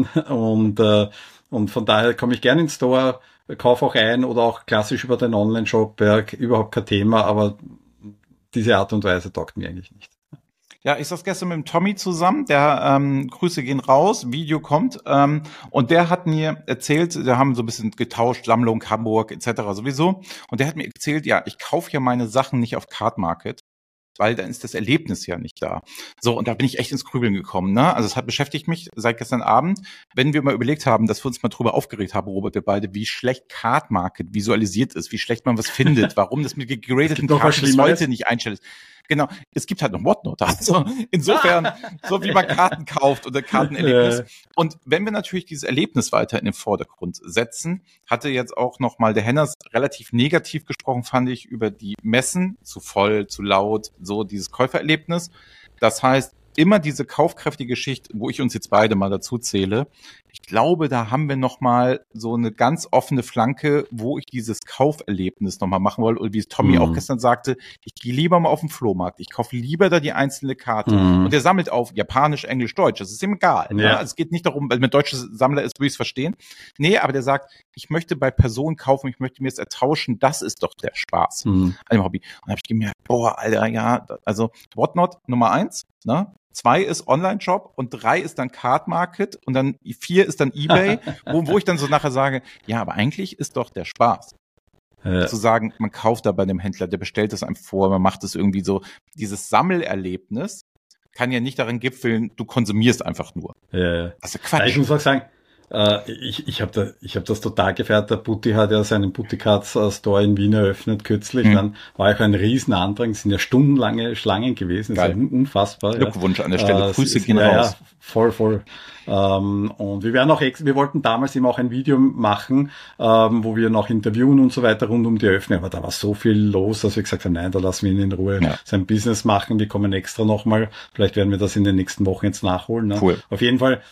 Und von daher komme ich gerne ins Store, kaufe auch ein oder auch klassisch über den Online-Shop, überhaupt kein Thema, aber diese Art und Weise taugt mir eigentlich nicht. Ja, ich saß gestern mit dem Tommy zusammen, der Grüße gehen raus, Video kommt und der hat mir erzählt, wir haben so ein bisschen getauscht, Sammlung, Hamburg etc. sowieso und der hat mir erzählt, ja, ich kaufe ja meine Sachen nicht auf Card Market, weil dann ist das Erlebnis ja nicht da. So, und da bin ich echt ins Grübeln gekommen, ne? Also es hat beschäftigt mich seit gestern Abend, wenn wir mal überlegt haben, dass wir uns mal drüber aufgeregt haben, Robert, wir beide, wie schlecht Card Market visualisiert ist, wie schlecht man was findet, warum das mit gegradeten Karten bis heute nicht einstellt. Genau, es gibt halt noch Whatnot. Also insofern, so wie man Karten kauft oder Kartenerlebnis. Und wenn wir natürlich dieses Erlebnis weiter in den Vordergrund setzen, hatte jetzt auch nochmal der Henners relativ negativ gesprochen, fand ich, über die Messen, zu voll, zu laut, so dieses Käufererlebnis. Das heißt, immer diese kaufkräftige Schicht, wo ich uns jetzt beide mal dazu zähle. Ich glaube, da haben wir nochmal so eine ganz offene Flanke, wo ich dieses Kauferlebnis nochmal machen wollte. Und wie es Tommy auch gestern sagte, ich gehe lieber mal auf den Flohmarkt. Ich kaufe lieber da die einzelne Karte. Und der sammelt auf Japanisch, Englisch, Deutsch. Das ist ihm egal. Ja. Ja? Es geht nicht darum, weil mit deutschen Sammler ist, würde ich es verstehen. Nee, aber der sagt, ich möchte bei Personen kaufen, ich möchte mir es ertauschen. Das ist doch der Spaß an dem Hobby. Und da habe ich gemerkt, boah, Alter, ja, also Whatnot Nummer 1, ne? 2 ist Online-Shop und 3 ist dann Card Market und dann 4 ist dann eBay, wo ich dann so nachher sage, ja, aber eigentlich ist doch der Spaß. Zu sagen, man kauft da bei dem Händler, der bestellt das einem vor, man macht es irgendwie so. Dieses Sammelerlebnis kann ja nicht darin gipfeln, du konsumierst einfach nur. Das ist Quatsch. Ich muss auch sagen, ich hab das total gefeiert. Der Putti hat ja seinen Putti-Cards Store in Wien eröffnet kürzlich. Dann war auch ein riesen Andrang. Es sind ja stundenlange Schlangen gewesen. Das ist ja unfassbar. Glückwunsch an der Stelle. Grüße gehen raus. Ja, voll. Und wir wollten damals eben auch ein Video machen, wo wir noch interviewen und so weiter rund um die Eröffnung. Aber da war so viel los, dass wir gesagt haben, nein, da lassen wir ihn in Ruhe sein Business machen. Wir kommen extra nochmal. Vielleicht werden wir das in den nächsten Wochen jetzt nachholen. Ne? Cool. Auf jeden Fall.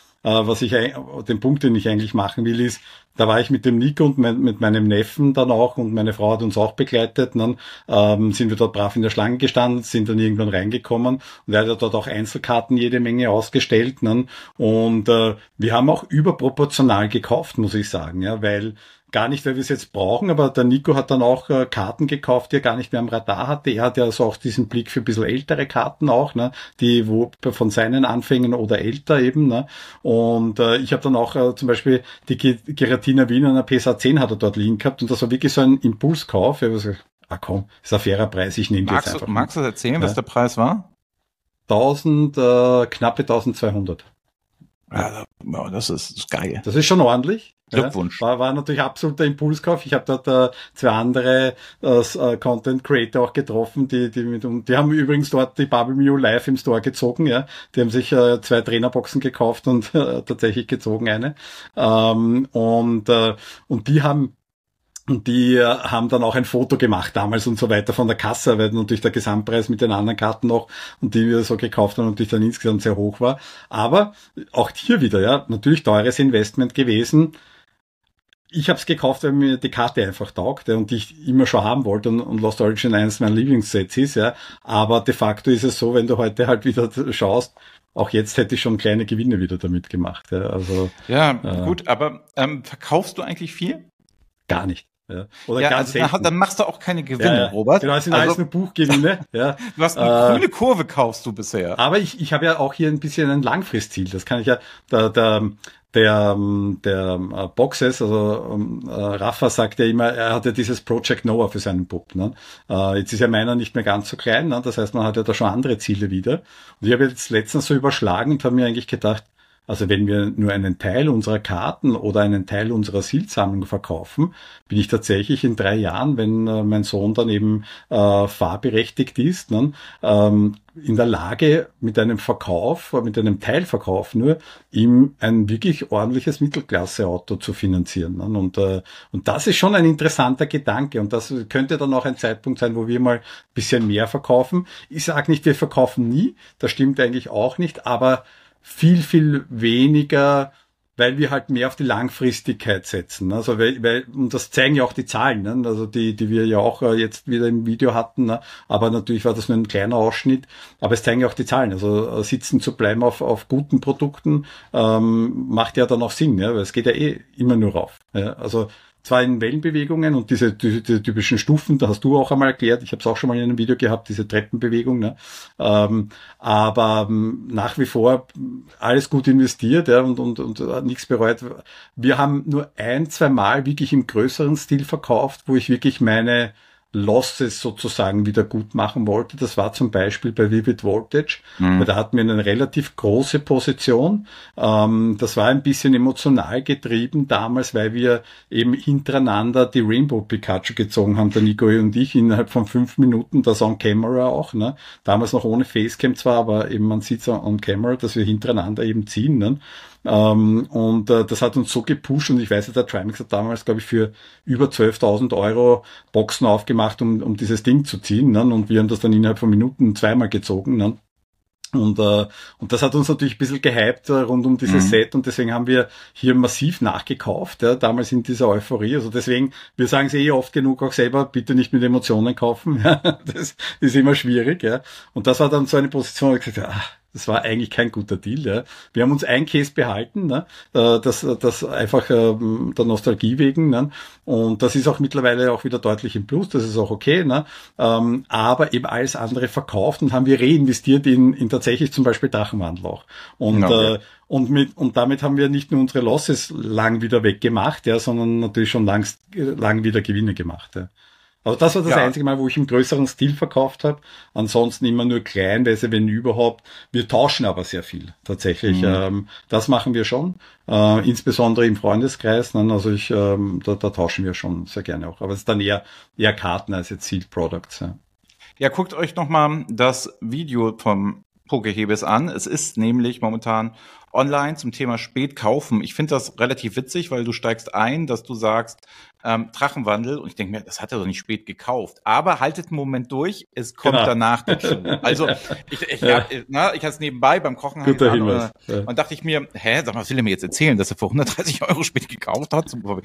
Den Punkt, den ich eigentlich machen will, ist, da war ich mit dem Nico und mit meinem Neffen dann auch und meine Frau hat uns auch begleitet. Dann sind wir dort brav in der Schlange gestanden, sind dann irgendwann reingekommen und er hat ja dort auch Einzelkarten jede Menge ausgestellt. Und wir haben auch überproportional gekauft, muss ich sagen, ja, weil gar nicht, weil wir es jetzt brauchen, aber der Nico hat dann auch Karten gekauft, die er gar nicht mehr am Radar hatte. Er hat ja also auch diesen Blick für ein bisschen ältere Karten auch, ne, die wo von seinen Anfängen oder älter eben. Ne. Und ich habe dann auch zum Beispiel die Giratina Wien einer PSA 10 hat er dort liegen gehabt und das war wirklich so ein Impulskauf. Ich habe gesagt, komm, ist ein fairer Preis, ich nehme jetzt einfach. Magst du erzählen, was der Preis war? Knappe 1200. Ja, das ist geil. Das ist schon ordentlich. Glückwunsch. Ja, war natürlich absoluter Impulskauf. Ich habe dort zwei andere Content Creator auch getroffen, die haben übrigens dort die Bubble Mew live im Store gezogen. Ja, die haben sich 2 Trainerboxen gekauft und tatsächlich gezogen eine. Und die haben dann auch ein Foto gemacht damals und so weiter von der Kasse, weil natürlich der Gesamtpreis mit den anderen Karten noch und die wir so gekauft haben natürlich dann insgesamt sehr hoch war. Aber auch hier wieder, ja, natürlich teures Investment gewesen. Ich habe es gekauft, weil mir die Karte einfach taugt und die ich immer schon haben wollte und Lost Origin eines meiner Lieblingssets ist. Ja. Aber de facto ist es so, wenn du heute halt wieder schaust, auch jetzt hätte ich schon kleine Gewinne wieder damit gemacht. Ja, also, gut, aber verkaufst du eigentlich viel? Gar nicht. Ja. Oder ja, ganz also dann machst du auch keine Gewinne, Robert. Genau, das sind alles nur Buchgewinne. Ja. Du hast eine grüne Kurve kaufst du bisher. Aber ich habe ja auch hier ein bisschen ein Langfristziel. Das kann ich ja, der Boxes, also Rafa sagt ja immer, er hat ja dieses Project Noah für seinen Bub. Ne? Jetzt ist ja meiner nicht mehr ganz so klein, ne? Das heißt, man hat ja da schon andere Ziele wieder. Und ich habe jetzt letztens so überschlagen und habe mir eigentlich gedacht, also wenn wir nur einen Teil unserer Karten oder einen Teil unserer Sealsammlung verkaufen, bin ich tatsächlich in 3 Jahren, wenn mein Sohn dann eben fahrberechtigt ist, ne, in der Lage, mit einem Verkauf, mit einem Teilverkauf nur, ihm ein wirklich ordentliches Mittelklasse-Auto zu finanzieren. Ne? Und das ist schon ein interessanter Gedanke. Und das könnte dann auch ein Zeitpunkt sein, wo wir mal ein bisschen mehr verkaufen. Ich sage nicht, wir verkaufen nie. Das stimmt eigentlich auch nicht. Aber viel, viel weniger, weil wir halt mehr auf die Langfristigkeit setzen. Also und das zeigen ja auch die Zahlen, ne? Also die wir ja auch jetzt wieder im Video hatten, ne? Aber natürlich war das nur ein kleiner Ausschnitt, aber es zeigen ja auch die Zahlen. Also sitzen zu bleiben auf guten Produkten macht ja dann auch Sinn, ja? Weil es geht ja immer nur rauf. Ja? Also zwar in Wellenbewegungen und diese typischen Stufen, da hast du auch einmal erklärt, ich habe es auch schon mal in einem Video gehabt, diese Treppenbewegung, ne? Aber nach wie vor alles gut investiert, ja, und nichts bereut. Wir haben nur 1-2 Mal wirklich im größeren Stil verkauft, wo ich wirklich meine Losses sozusagen wieder gut machen wollte. Das war zum Beispiel bei Vivid Voltage, weil da hatten wir eine relativ große Position. Das war ein bisschen emotional getrieben damals, weil wir eben hintereinander die Rainbow Pikachu gezogen haben, der Nico und ich, innerhalb von 5 Minuten, das on camera auch, ne? Damals noch ohne Facecam zwar, aber eben man sieht es on camera, dass wir hintereinander eben ziehen, ne? Und das hat uns so gepusht und ich weiß ja, der Trimax hat damals, glaube ich, für über 12.000 € Boxen aufgemacht, um dieses Ding zu ziehen, ne? Und wir haben das dann innerhalb von Minuten 2-mal gezogen, ne? Und das hat uns natürlich ein bisschen gehypt rund um dieses Set und deswegen haben wir hier massiv nachgekauft, ja, damals in dieser Euphorie. Also deswegen, wir sagen es oft genug auch selber, bitte nicht mit Emotionen kaufen. Ja, das ist immer schwierig. Ja. Und das war dann so eine Position, wo ich gesagt habe, das war eigentlich kein guter Deal. Ja. Wir haben uns ein Case behalten, ne? Das einfach der Nostalgie wegen. Ne? Und das ist auch mittlerweile auch wieder deutlich im Plus, das ist auch okay. Ne? Aber eben alles andere verkauft und haben wir reinvestiert in tatsächlich zum Beispiel Drachenwandel auch. Und, okay. Und damit haben wir nicht nur unsere Losses lang wieder weggemacht, ja, sondern natürlich schon lang wieder Gewinne gemacht. Ja. Also das war das einzige Mal, wo ich im größeren Stil verkauft habe. Ansonsten immer nur kleinweise, wenn überhaupt. Wir tauschen aber sehr viel tatsächlich. Das machen wir schon, insbesondere im Freundeskreis. Also da tauschen wir schon sehr gerne auch. Aber es ist dann eher Karten als jetzt Sealed Products. Ja, guckt euch nochmal das Video vom Pokehebes an. Es ist nämlich momentan online zum Thema spät kaufen. Ich finde das relativ witzig, weil du steigst ein, dass du sagst, Drachenwandel, und ich denke mir, das hat er doch nicht spät gekauft. Aber haltet einen Moment durch, es kommt danach dazu. Also ich hatte es nebenbei beim Kochen und dachte ich mir, sag mal, was will er mir jetzt erzählen, dass er für 130 € spät gekauft hat? Und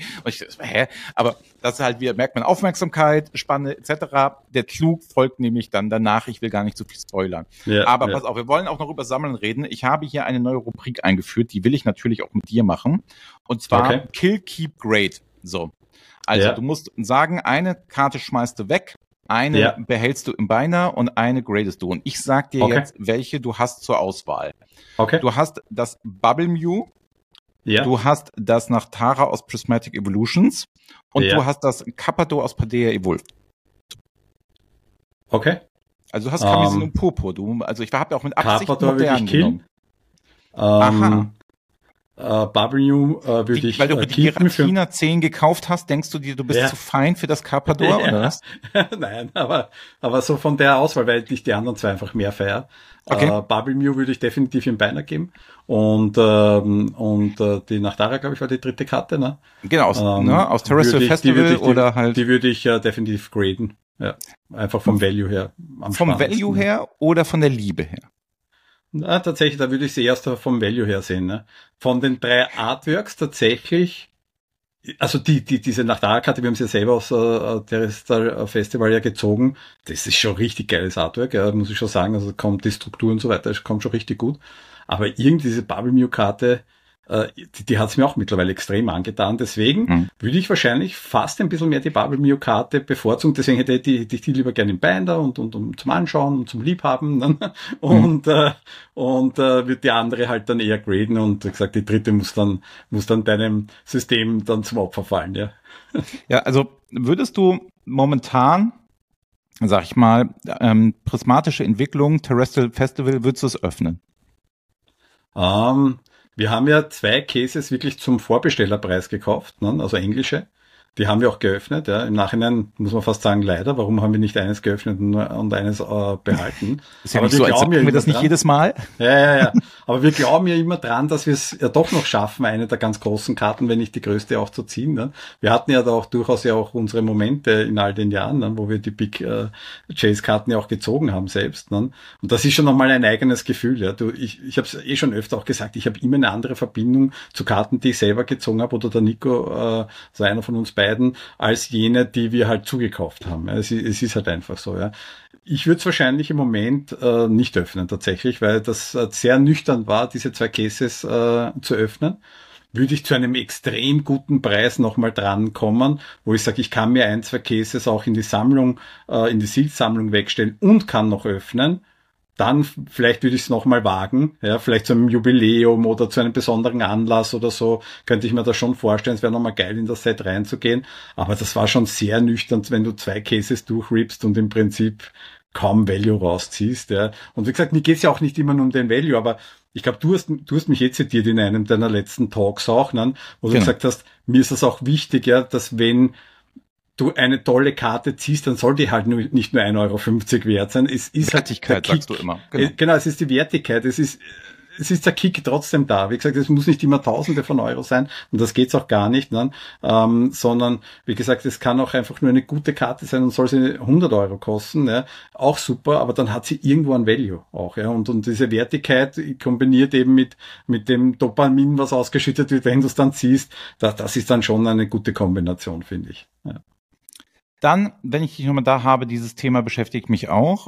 aber das ist halt, merkt man Aufmerksamkeit, Spanne etc. Der Klug folgt nämlich dann danach. Ich will gar nicht so viel spoilern. Aber pass auf, wir wollen auch noch über Sammeln reden. Ich habe hier eine neue Rubrik eingeführt, die will ich natürlich auch mit dir machen. Und zwar Kill, Keep, Grade. So. Also du musst sagen, eine Karte schmeißt du weg, eine behältst du im Beiner und eine gradest du. Und ich sag dir jetzt, welche du hast zur Auswahl. Du hast das Bubble Mew, du hast das Nachtara aus Prismatic Evolutions und du hast das Capado aus Paldea Evolved. Also du hast Kamisin und Purpur. Also ich habe ja auch mit Absicht modern genommen. Aha. Bubble New würde ich weil du die Giratina 10 gekauft hast, denkst du dir, du bist zu fein für das Carpador, oder was? Nein, aber so von der Auswahl, weil ich die anderen zwei einfach mehr feiere. Okay. Bubble Mew würde ich definitiv im Beiner geben. Und die Nachtara, glaube ich, war die dritte Karte, ne? Genau, aus Terrestrial Festival oder halt. Die würde ich definitiv graden. Ja. Einfach vom Value her. Vom Value her oder von der Liebe her? Na, tatsächlich, da würde ich sie erst vom Value her sehen, ne? Von den 3 Artworks tatsächlich, also diese Nachtara-Karte, wir haben sie ja selber aus Terrestrial Festival ja gezogen. Das ist schon richtig geiles Artwork, ja, muss ich schon sagen. Also kommt die Struktur und so weiter, das kommt schon richtig gut. Aber irgendwie diese Bubble Mew-Karte, die hat es mir auch mittlerweile extrem angetan. Deswegen würde ich wahrscheinlich fast ein bisschen mehr die Bubble Mew-Karte bevorzugen. Deswegen hätte ich die lieber gerne im Binder und zum Anschauen und zum Liebhaben. Ne? Und würde die andere halt dann eher graden. Und wie gesagt, die dritte muss dann deinem System dann zum Opfer fallen. Ja, ja, also würdest du momentan, sag ich mal, prismatische Entwicklung, Terrestrial Festival, würdest du es öffnen? Wir haben ja 2 Cases wirklich zum Vorbestellerpreis gekauft, ne? Also englische. Die haben wir auch geöffnet. Ja. Im Nachhinein muss man fast sagen, leider. Warum haben wir nicht eines geöffnet und eines behalten? Ist ja nicht so, als wir das nicht jedes Mal. Ja. Aber wir glauben ja immer dran, dass wir es ja doch noch schaffen, eine der ganz großen Karten, wenn nicht die größte, auch zu ziehen. Ne? Wir hatten ja da auch durchaus ja auch unsere Momente in all den Jahren, ne? Wo wir die Big Chase-Karten ja auch gezogen haben selbst. Ne? Und das ist schon nochmal ein eigenes Gefühl. Ja? Ich habe es schon öfter auch gesagt, ich habe immer eine andere Verbindung zu Karten, die ich selber gezogen habe, oder der Nico, so einer von uns beiden, als jene, die wir halt zugekauft haben. Es ist halt einfach so, ja. Ich würde es wahrscheinlich im Moment nicht öffnen tatsächlich, weil das sehr nüchtern war, diese 2 Cases zu öffnen. Würde ich zu einem extrem guten Preis nochmal drankommen, wo ich sage, ich kann mir 1, 2 Cases auch in die Sammlung, in die Sealed-Sammlung wegstellen und kann noch öffnen. Dann vielleicht würde ich es nochmal wagen, ja, vielleicht zu einem Jubiläum oder zu einem besonderen Anlass oder so, könnte ich mir das schon vorstellen, es wäre nochmal geil, in das Set reinzugehen, aber das war schon sehr nüchtern, wenn du 2 Cases durchrippst und im Prinzip kaum Value rausziehst, ja. Und wie gesagt, mir geht's ja auch nicht immer nur um den Value, aber ich glaube, du hast mich jetzt zitiert in einem deiner letzten Talks auch, ne, wo du gesagt hast, mir ist das auch wichtig, ja, dass wenn du eine tolle Karte ziehst, dann soll die halt nicht nur 1,50 € wert sein. Es ist Wertigkeit, halt sagst du immer. Genau, es ist die Wertigkeit. Es ist der Kick trotzdem da. Wie gesagt, es muss nicht immer Tausende von Euro sein. Und das geht's auch gar nicht, ne? Sondern, wie gesagt, es kann auch einfach nur eine gute Karte sein und soll sie 100 € kosten, ja. Auch super, aber dann hat sie irgendwo ein Value auch, ja. Und diese Wertigkeit kombiniert eben mit dem Dopamin, was ausgeschüttet wird, wenn du es dann ziehst, das ist dann schon eine gute Kombination, finde ich. Ja. Dann, wenn ich dich nochmal da habe, dieses Thema beschäftigt mich auch,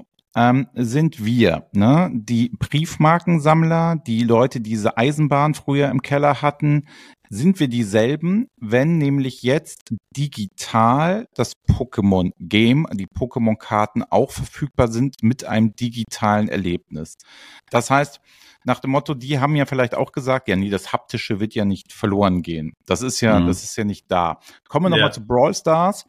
sind wir, ne, die Briefmarkensammler, die Leute, die diese Eisenbahn früher im Keller hatten, sind wir dieselben, wenn nämlich jetzt digital das Pokémon-Game, die Pokémon-Karten auch verfügbar sind mit einem digitalen Erlebnis. Das heißt, nach dem Motto, die haben ja vielleicht auch gesagt, ja, nee, das Haptische wird ja nicht verloren gehen. Das ist ja nicht da. Kommen wir nochmal zu Brawl Stars.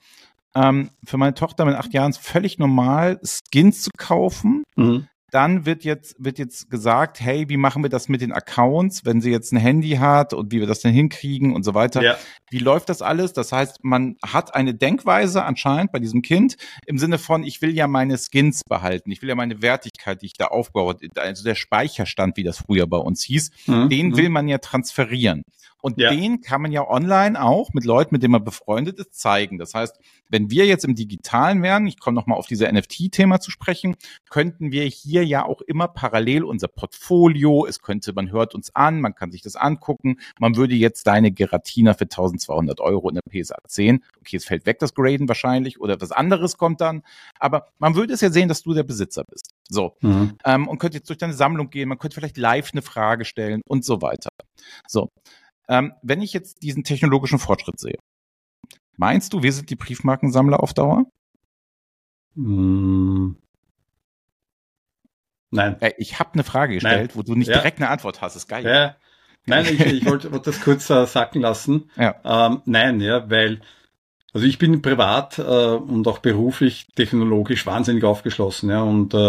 Für meine Tochter mit 8 Jahren ist völlig normal, Skins zu kaufen. Dann wird jetzt gesagt, hey, wie machen wir das mit den Accounts, wenn sie jetzt ein Handy hat und wie wir das denn hinkriegen und so weiter. Ja. Wie läuft das alles? Das heißt, man hat eine Denkweise anscheinend bei diesem Kind im Sinne von, ich will ja meine Skins behalten, ich will ja meine Wertigkeit, die ich da aufbaue, also der Speicherstand, wie das früher bei uns hieß, den will man ja transferieren. Und den kann man ja online auch mit Leuten, mit denen man befreundet ist, zeigen. Das heißt, wenn wir jetzt im Digitalen wären, ich komme nochmal auf diese NFT-Thema zu sprechen, könnten wir hier ja auch immer parallel unser Portfolio, man hört uns an, man kann sich das angucken, man würde jetzt deine Giratina für 1.200 € in der PSA 10, okay, es fällt weg, das Graden wahrscheinlich, oder was anderes kommt dann, aber man würde es ja sehen, dass du der Besitzer bist. So. Und könnte jetzt durch deine Sammlung gehen, man könnte vielleicht live eine Frage stellen und so weiter. So. Wenn ich jetzt diesen technologischen Fortschritt sehe, meinst du, wir sind die Briefmarkensammler auf Dauer? Nein. Ich habe eine Frage gestellt, wo du nicht direkt eine Antwort hast. Das ist geil. Ja. Nein, ich wollte das kurz sacken lassen. Ja. Nein, ja, weil Also ich bin privat und auch beruflich technologisch wahnsinnig aufgeschlossen, ja,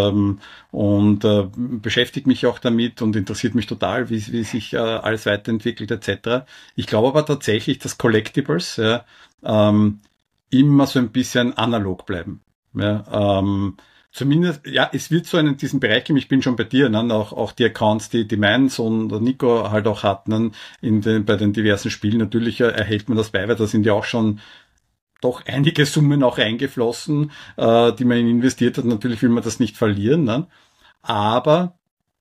und beschäftige mich auch damit und interessiert mich total, wie sich alles weiterentwickelt etc. Ich glaube aber tatsächlich, dass Collectibles immer so ein bisschen analog bleiben. Ja, zumindest, ja, es wird so einen diesen Bereich geben, ich bin schon bei dir, ne, auch die Accounts, die mein Sohn, der Nico halt auch hat, ne, bei den diversen Spielen. Natürlich erhält man das bei, weil da sind ja auch schon doch einige Summen auch eingeflossen, die man investiert hat. Natürlich will man das nicht verlieren, ne? Aber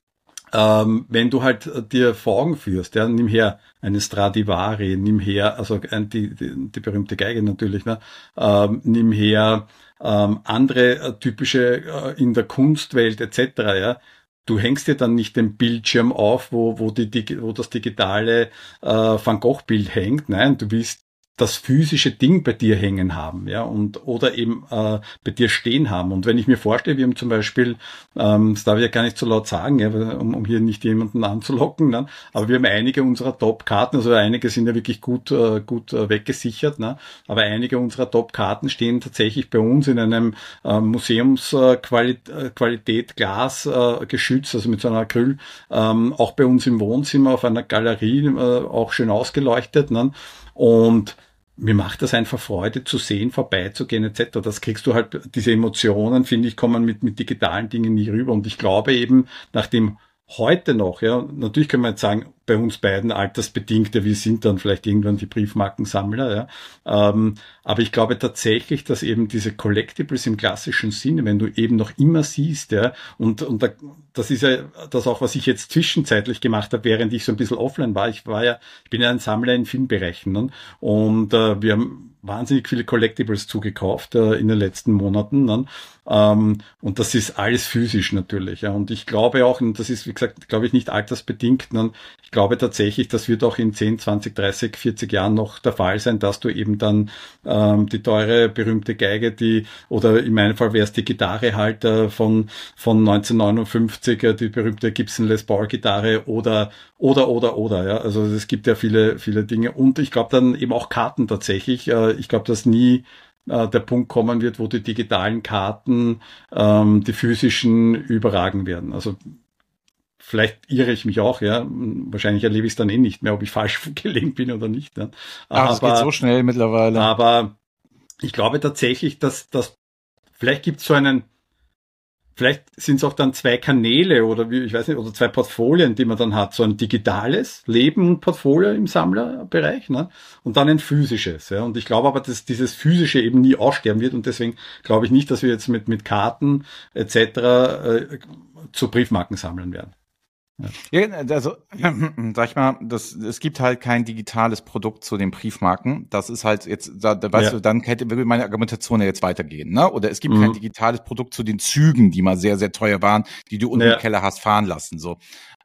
wenn du halt dir vor Augen führst, ja, nimm her eine Stradivari, nimm her, also die berühmte Geige natürlich, ne? Nimm her andere typische in der Kunstwelt etc., ja. Du hängst dir dann nicht den Bildschirm auf, wo das digitale Van Gogh-Bild hängt. Nein, du willst das physische Ding bei dir hängen haben, ja, oder eben bei dir stehen haben. Und wenn ich mir vorstelle, wir haben zum Beispiel, das darf ich ja gar nicht so laut sagen, ja, um hier nicht jemanden anzulocken, ne, aber wir haben einige unserer Top-Karten, also einige sind ja wirklich gut weggesichert, ne, aber einige unserer Top-Karten stehen tatsächlich bei uns in einem Museumsqualität Glas geschützt, also mit so einer Acryl, auch bei uns im Wohnzimmer auf einer Galerie, auch schön ausgeleuchtet, ne. Und mir macht das einfach Freude zu sehen, vorbeizugehen etc. Das kriegst du halt, diese Emotionen, finde ich, kommen mit digitalen Dingen nie rüber. Und ich glaube eben, nachdem heute noch, ja, natürlich kann man jetzt sagen, bei uns beiden altersbedingt, ja, wir sind dann vielleicht irgendwann die Briefmarkensammler, ja. Aber ich glaube tatsächlich, dass eben diese Collectibles im klassischen Sinne, wenn du eben noch immer siehst, ja, das ist ja das auch, was ich jetzt zwischenzeitlich gemacht habe, während ich so ein bisschen offline war. Ich bin ja ein Sammler in vielen Bereichen, ne? Und wir haben wahnsinnig viele Collectibles zugekauft in den letzten Monaten, ne? Und das ist alles physisch natürlich, ja. Und ich glaube auch, und das ist, wie gesagt, glaube ich, nicht altersbedingt, ne? Ich glaube tatsächlich, das wird auch in 10, 20, 30, 40 Jahren noch der Fall sein, dass du eben dann die teure, berühmte Geige, oder in meinem Fall wäre es die Gitarre halt von 1959, die berühmte Gibson Les Paul Gitarre oder, ja. Also es gibt ja viele, viele Dinge. Und ich glaube dann eben auch Karten tatsächlich. Ich glaube, dass nie der Punkt kommen wird, wo die digitalen Karten die physischen überragen werden. Also vielleicht irre ich mich auch, ja. Wahrscheinlich erlebe ich es dann eh nicht mehr, ob ich falsch gelegen bin oder nicht. Ja. Ach, es geht so schnell mittlerweile. Aber ich glaube tatsächlich, dass vielleicht gibt es vielleicht sind es auch dann zwei Kanäle oder ich weiß nicht, oder zwei Portfolien, die man dann hat. So ein digitales Leben und Portfolio im Sammlerbereich, ne? Und dann ein physisches, ja. Und ich glaube aber, dass dieses physische eben nie aussterben wird und deswegen glaube ich nicht, dass wir jetzt mit Karten etc. Zu Briefmarken sammeln werden. Ja, also sag ich mal, es gibt halt kein digitales Produkt zu den Briefmarken. Das ist halt jetzt, weißt du, dann hätte meine Argumentation ja jetzt weitergehen, ne? Oder es gibt kein digitales Produkt zu den Zügen, die mal sehr, sehr teuer waren, die du unten im Keller hast fahren lassen, so.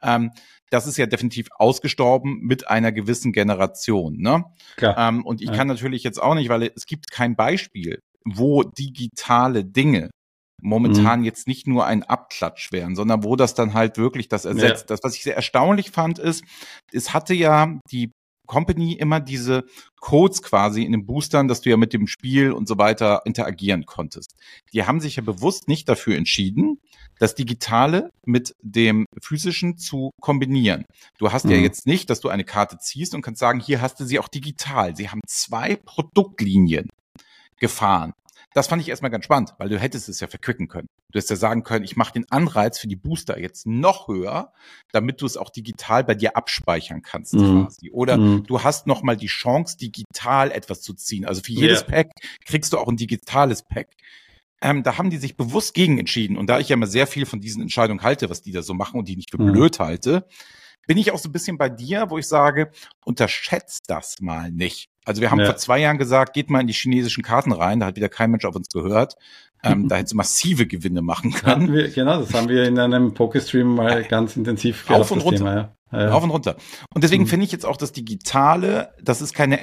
Das ist ja definitiv ausgestorben mit einer gewissen Generation, ne? Klar. Und ich kann natürlich jetzt auch nicht, weil es gibt kein Beispiel, wo digitale Dinge momentan jetzt nicht nur ein Abklatsch wären, sondern wo das dann halt wirklich das ersetzt. Das, was ich sehr erstaunlich fand, ist, es hatte ja die Company immer diese Codes quasi in den Boostern, dass du ja mit dem Spiel und so weiter interagieren konntest. Die haben sich ja bewusst nicht dafür entschieden, das Digitale mit dem Physischen zu kombinieren. Du hast ja jetzt nicht, dass du eine Karte ziehst und kannst sagen, hier hast du sie auch digital. Sie haben 2 Produktlinien gefahren. Das fand ich erstmal ganz spannend, weil du hättest es ja verquicken können. Du hättest ja sagen können, ich mache den Anreiz für die Booster jetzt noch höher, damit du es auch digital bei dir abspeichern kannst quasi. Oder du hast nochmal die Chance, digital etwas zu ziehen. Also für jedes Pack kriegst du auch ein digitales Pack. Da haben die sich bewusst gegen entschieden. Und da ich ja immer sehr viel von diesen Entscheidungen halte, was die da so machen und die nicht für blöd halte, bin ich auch so ein bisschen bei dir, wo ich sage, unterschätzt das mal nicht. Also wir haben vor 2 Jahren gesagt, geht mal in die chinesischen Karten rein, da hat wieder kein Mensch auf uns gehört. Da hättest du massive Gewinne machen können. Das haben wir in einem Pokestream mal ganz intensiv gehabt, auf und runter. Thema, ja. Auf und runter. Und deswegen finde ich jetzt auch das Digitale, das ist keine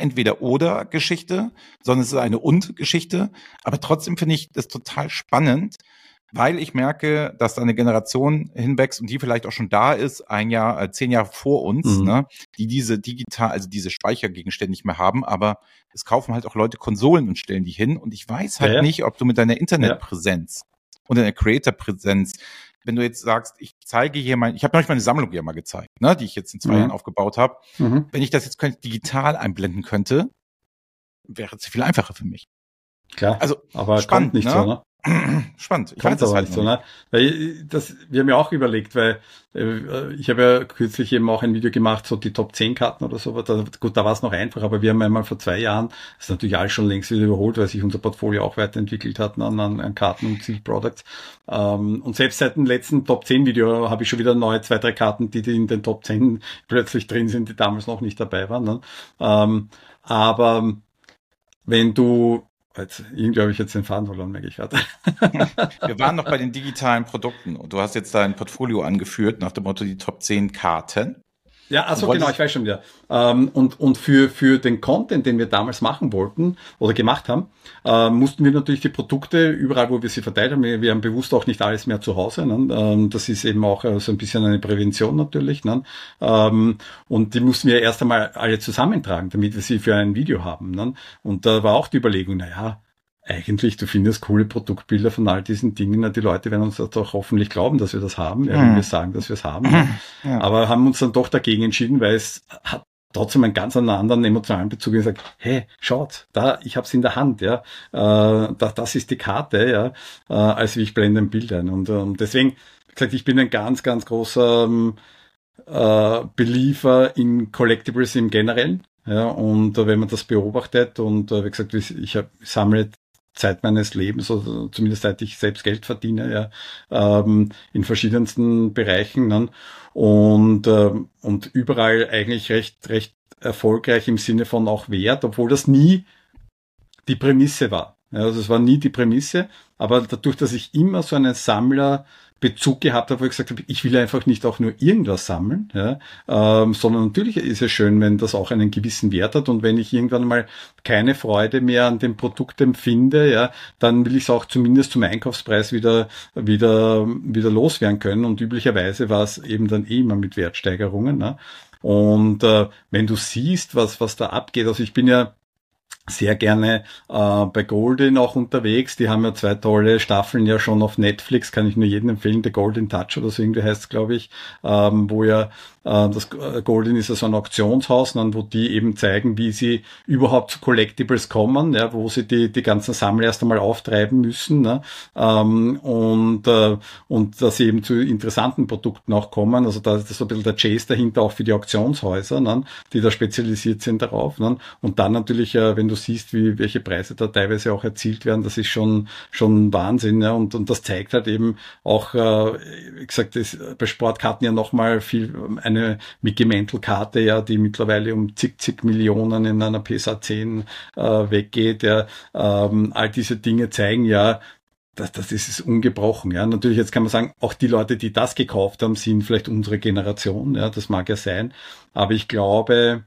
Entweder-oder-Geschichte, sondern es ist eine Und-Geschichte. Aber trotzdem finde ich das total spannend, weil ich merke, dass da eine Generation hinwächst und die vielleicht auch schon da ist, 10 Jahre vor uns, ne, die diese diese Speichergegenstände nicht mehr haben, aber es kaufen halt auch Leute Konsolen und stellen die hin und ich weiß halt nicht, ob du mit deiner Internetpräsenz und deiner Creator-Präsenz, wenn du jetzt sagst, ich zeige hier ich habe neulich meine Sammlung ja mal gezeigt, ne, die ich jetzt in 2 Jahren aufgebaut habe. Wenn ich das jetzt digital einblenden könnte, wäre es viel einfacher für mich. Klar, also aber spannend, kommt nicht ne? so, ne? Spannend. Ich weiß das halt nicht so, ne? Weil wir haben ja auch überlegt, weil ich habe ja kürzlich eben auch ein Video gemacht, so die Top 10 Karten oder so. Da war es noch einfach, aber wir haben einmal vor 2 Jahren, das ist natürlich alles schon längst wieder überholt, weil sich unser Portfolio auch weiterentwickelt hat an Karten und Sealed Products. Und selbst seit dem letzten Top 10 Video habe ich schon wieder neue 2, 3 Karten, die in den Top 10 plötzlich drin sind, die damals noch nicht dabei waren, ne? Aber wenn du irgendwie habe ich jetzt den Faden verloren, merke ich gerade. Wir waren noch bei den digitalen Produkten und du hast jetzt dein Portfolio angeführt nach dem Motto die Top 10 Karten. Ja, also genau, ich weiß schon wieder. Und für den Content, den wir damals machen wollten oder gemacht haben, mussten wir natürlich die Produkte überall, wo wir sie verteilt haben, wir haben bewusst auch nicht alles mehr zu Hause. Ne? Das ist eben auch so ein bisschen eine Prävention natürlich. Ne? Und die mussten wir erst einmal alle zusammentragen, damit wir sie für ein Video haben. Ne? Und da war auch die Überlegung, eigentlich, du findest coole Produktbilder von all diesen Dingen. Die Leute werden uns doch hoffentlich glauben, dass wir das haben, wenn wir sagen, dass wir es haben. Ja. Aber haben uns dann doch dagegen entschieden, weil es hat trotzdem einen ganz anderen emotionalen Bezug und gesagt, hey, schaut, ich habe es in der Hand, ja, das ist die Karte, ja, als wie ich blende ein Bild ein. Und deswegen, wie gesagt, ich bin ein ganz, ganz großer Believer in Collectibles im Generellen. Ja, und wenn man das beobachtet und wie gesagt, ich sammle Zeit meines Lebens, oder zumindest seit ich selbst Geld verdiene, in verschiedensten Bereichen, ne? Und überall eigentlich recht erfolgreich im Sinne von auch Wert, obwohl das nie die Prämisse war. Ja, also es war nie die Prämisse, aber dadurch, dass ich immer so einen Sammlerbezug gehabt habe, wo ich gesagt habe, ich will einfach nicht auch nur irgendwas sammeln, sondern natürlich ist es schön, wenn das auch einen gewissen Wert hat und wenn ich irgendwann mal keine Freude mehr an dem Produkt empfinde, dann will ich es auch zumindest zum Einkaufspreis wieder loswerden können und üblicherweise war es eben dann immer mit Wertsteigerungen. Ne? Und wenn du siehst, was da abgeht, also ich bin ja sehr gerne bei Goldin auch unterwegs. Die haben ja 2 tolle Staffeln ja schon auf Netflix, kann ich nur jedem empfehlen, The Golden Touch oder so irgendwie heißt es, glaube ich, wo ja das Goldin ist ja so ein Auktionshaus, wo die eben zeigen, wie sie überhaupt zu Collectibles kommen, wo sie die ganzen Sammler erst einmal auftreiben müssen, ne? Und dass sie eben zu interessanten Produkten auch kommen. Also da ist so ein bisschen der Chase dahinter auch für die Auktionshäuser, ne? Die da spezialisiert sind darauf. Ne? Und dann natürlich, wenn du siehst, welche Preise da teilweise auch erzielt werden, das ist schon Wahnsinn. Ja? Und das zeigt halt eben auch, wie gesagt, ist bei Sportkarten ja nochmal viel eine Mickey Mantle Karte, die mittlerweile um zig Millionen in einer PSA 10 weggeht. All diese Dinge zeigen das ist ungebrochen. Ja, natürlich jetzt kann man sagen, auch die Leute, die das gekauft haben, sind vielleicht unsere Generation. Ja, das mag ja sein. Aber ich glaube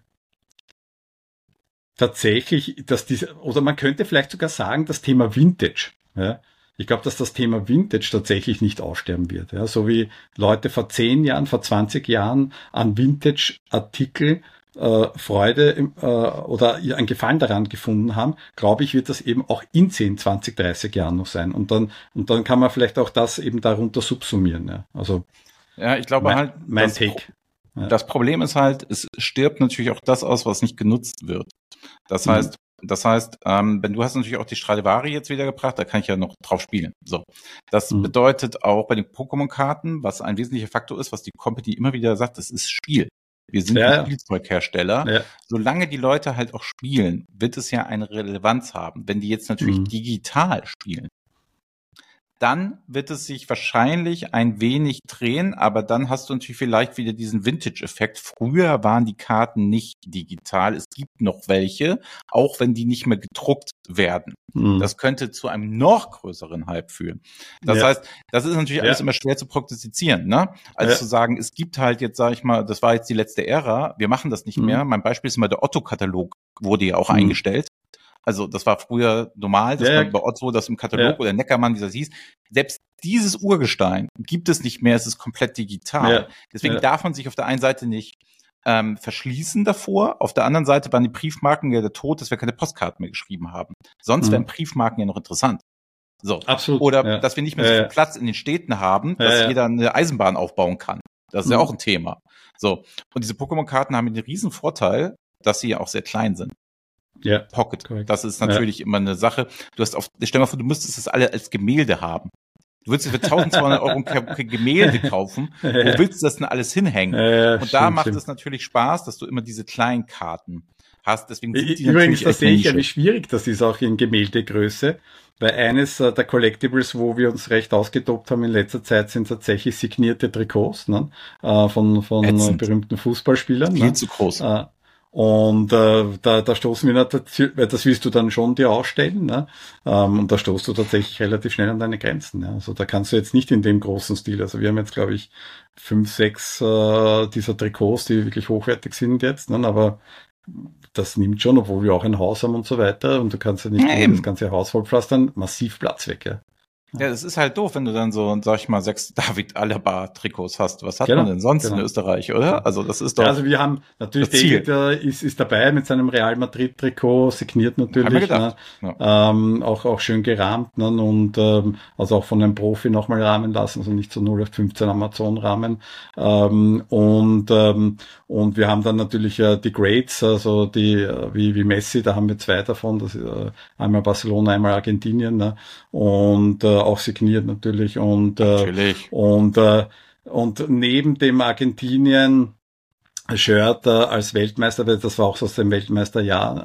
tatsächlich, dass oder man könnte vielleicht sogar sagen, das Thema Vintage. Ja, ich glaube, dass das Thema Vintage tatsächlich nicht aussterben wird. Ja, so wie Leute vor 10 Jahren, vor 20 Jahren an Vintage-Artikel Freude oder einen Gefallen daran gefunden haben, glaube ich, wird das eben auch in 10, 20, 30 Jahren noch sein. Und dann kann man vielleicht auch das eben darunter subsumieren. Ja, also ich glaube mein Take. Das Problem ist halt, es stirbt natürlich auch das aus, was nicht genutzt wird. Das heißt, wenn du hast natürlich auch die Stradivari jetzt wiedergebracht, da kann ich ja noch drauf spielen. So, das bedeutet auch bei den Pokémon-Karten, was ein wesentlicher Faktor ist, was die Company immer wieder sagt, das ist Spiel. Wir sind ein Spielzeughersteller. Ja. Solange die Leute halt auch spielen, wird es ja eine Relevanz haben. Wenn die jetzt natürlich digital spielen, dann wird es sich wahrscheinlich ein wenig drehen, aber dann hast du natürlich vielleicht wieder diesen Vintage-Effekt. Früher waren die Karten nicht digital. Es gibt noch welche, auch wenn die nicht mehr gedruckt werden. Das könnte zu einem noch größeren Hype führen. Das heißt, das ist natürlich alles immer schwer zu prognostizieren, ne? Also zu sagen, es gibt halt jetzt, sage ich mal, das war jetzt die letzte Ära, wir machen das nicht mehr. Mein Beispiel ist immer der Otto-Katalog, wurde ja auch eingestellt. Also das war früher normal, dass man bei Otto das im Katalog oder Neckermann, wie das hieß, selbst dieses Urgestein gibt es nicht mehr, es ist komplett digital. Ja. Deswegen darf man sich auf der einen Seite nicht verschließen davor. Auf der anderen Seite waren die Briefmarken ja der Tod, dass wir keine Postkarten mehr geschrieben haben. Sonst wären Briefmarken ja noch interessant. So. Absolut. Oder dass wir nicht mehr so viel Platz in den Städten haben, dass jeder eine Eisenbahn aufbauen kann. Das ist ja auch ein Thema. So. Und diese Pokémon-Karten haben den riesen Vorteil, dass sie ja auch sehr klein sind. Ja. Pocket. Correct. Das ist natürlich immer eine Sache. Stell dir mal vor, du müsstest das alle als Gemälde haben. Du würdest für 1200 Euro ein Gemälde kaufen. Wo willst du das denn alles hinhängen? Und da macht es natürlich Spaß, dass du immer diese kleinen Karten hast. Deswegen sind die übrigens, da sehe ich ja, wie schwierig das ist, auch in Gemäldegröße. Weil eines der Collectibles, wo wir uns recht ausgetobt haben in letzter Zeit, sind tatsächlich signierte Trikots, ne? Von berühmten Fußballspielern. Viel zu groß. Und da stoßen wir natürlich, weil das willst du dann schon dir ausstellen, ne? Und da stoßt du tatsächlich relativ schnell an deine Grenzen. Ja? Also da kannst du jetzt nicht in dem großen Stil. Also wir haben jetzt, glaube ich, 5, 6 dieser Trikots, die wirklich hochwertig sind jetzt, ne? Aber das nimmt schon, obwohl wir auch ein Haus haben und so weiter. Und du kannst ja nicht das ganze Haus vollpflastern, massiv Platz weg, ja. Ja, das ist halt doof, wenn du dann so, sag ich mal, 6 David Alaba-Trikots hast. Was hat man denn sonst in Österreich, oder? Also das ist doch. Ja, also wir haben natürlich David ist dabei mit seinem Real Madrid-Trikot, signiert natürlich. Ne? Ja. Auch schön gerahmt, ne? Und also auch von einem Profi nochmal rahmen lassen, also nicht so 0:15 Amazon-Rahmen. Und wir haben dann natürlich die Greats, also die wie Messi, da haben wir 2 davon, das ist einmal Barcelona, einmal Argentinien, ne? Und auch signiert natürlich und neben dem Argentinien Shirt als Weltmeister, weil das war auch so aus dem Weltmeisterjahr,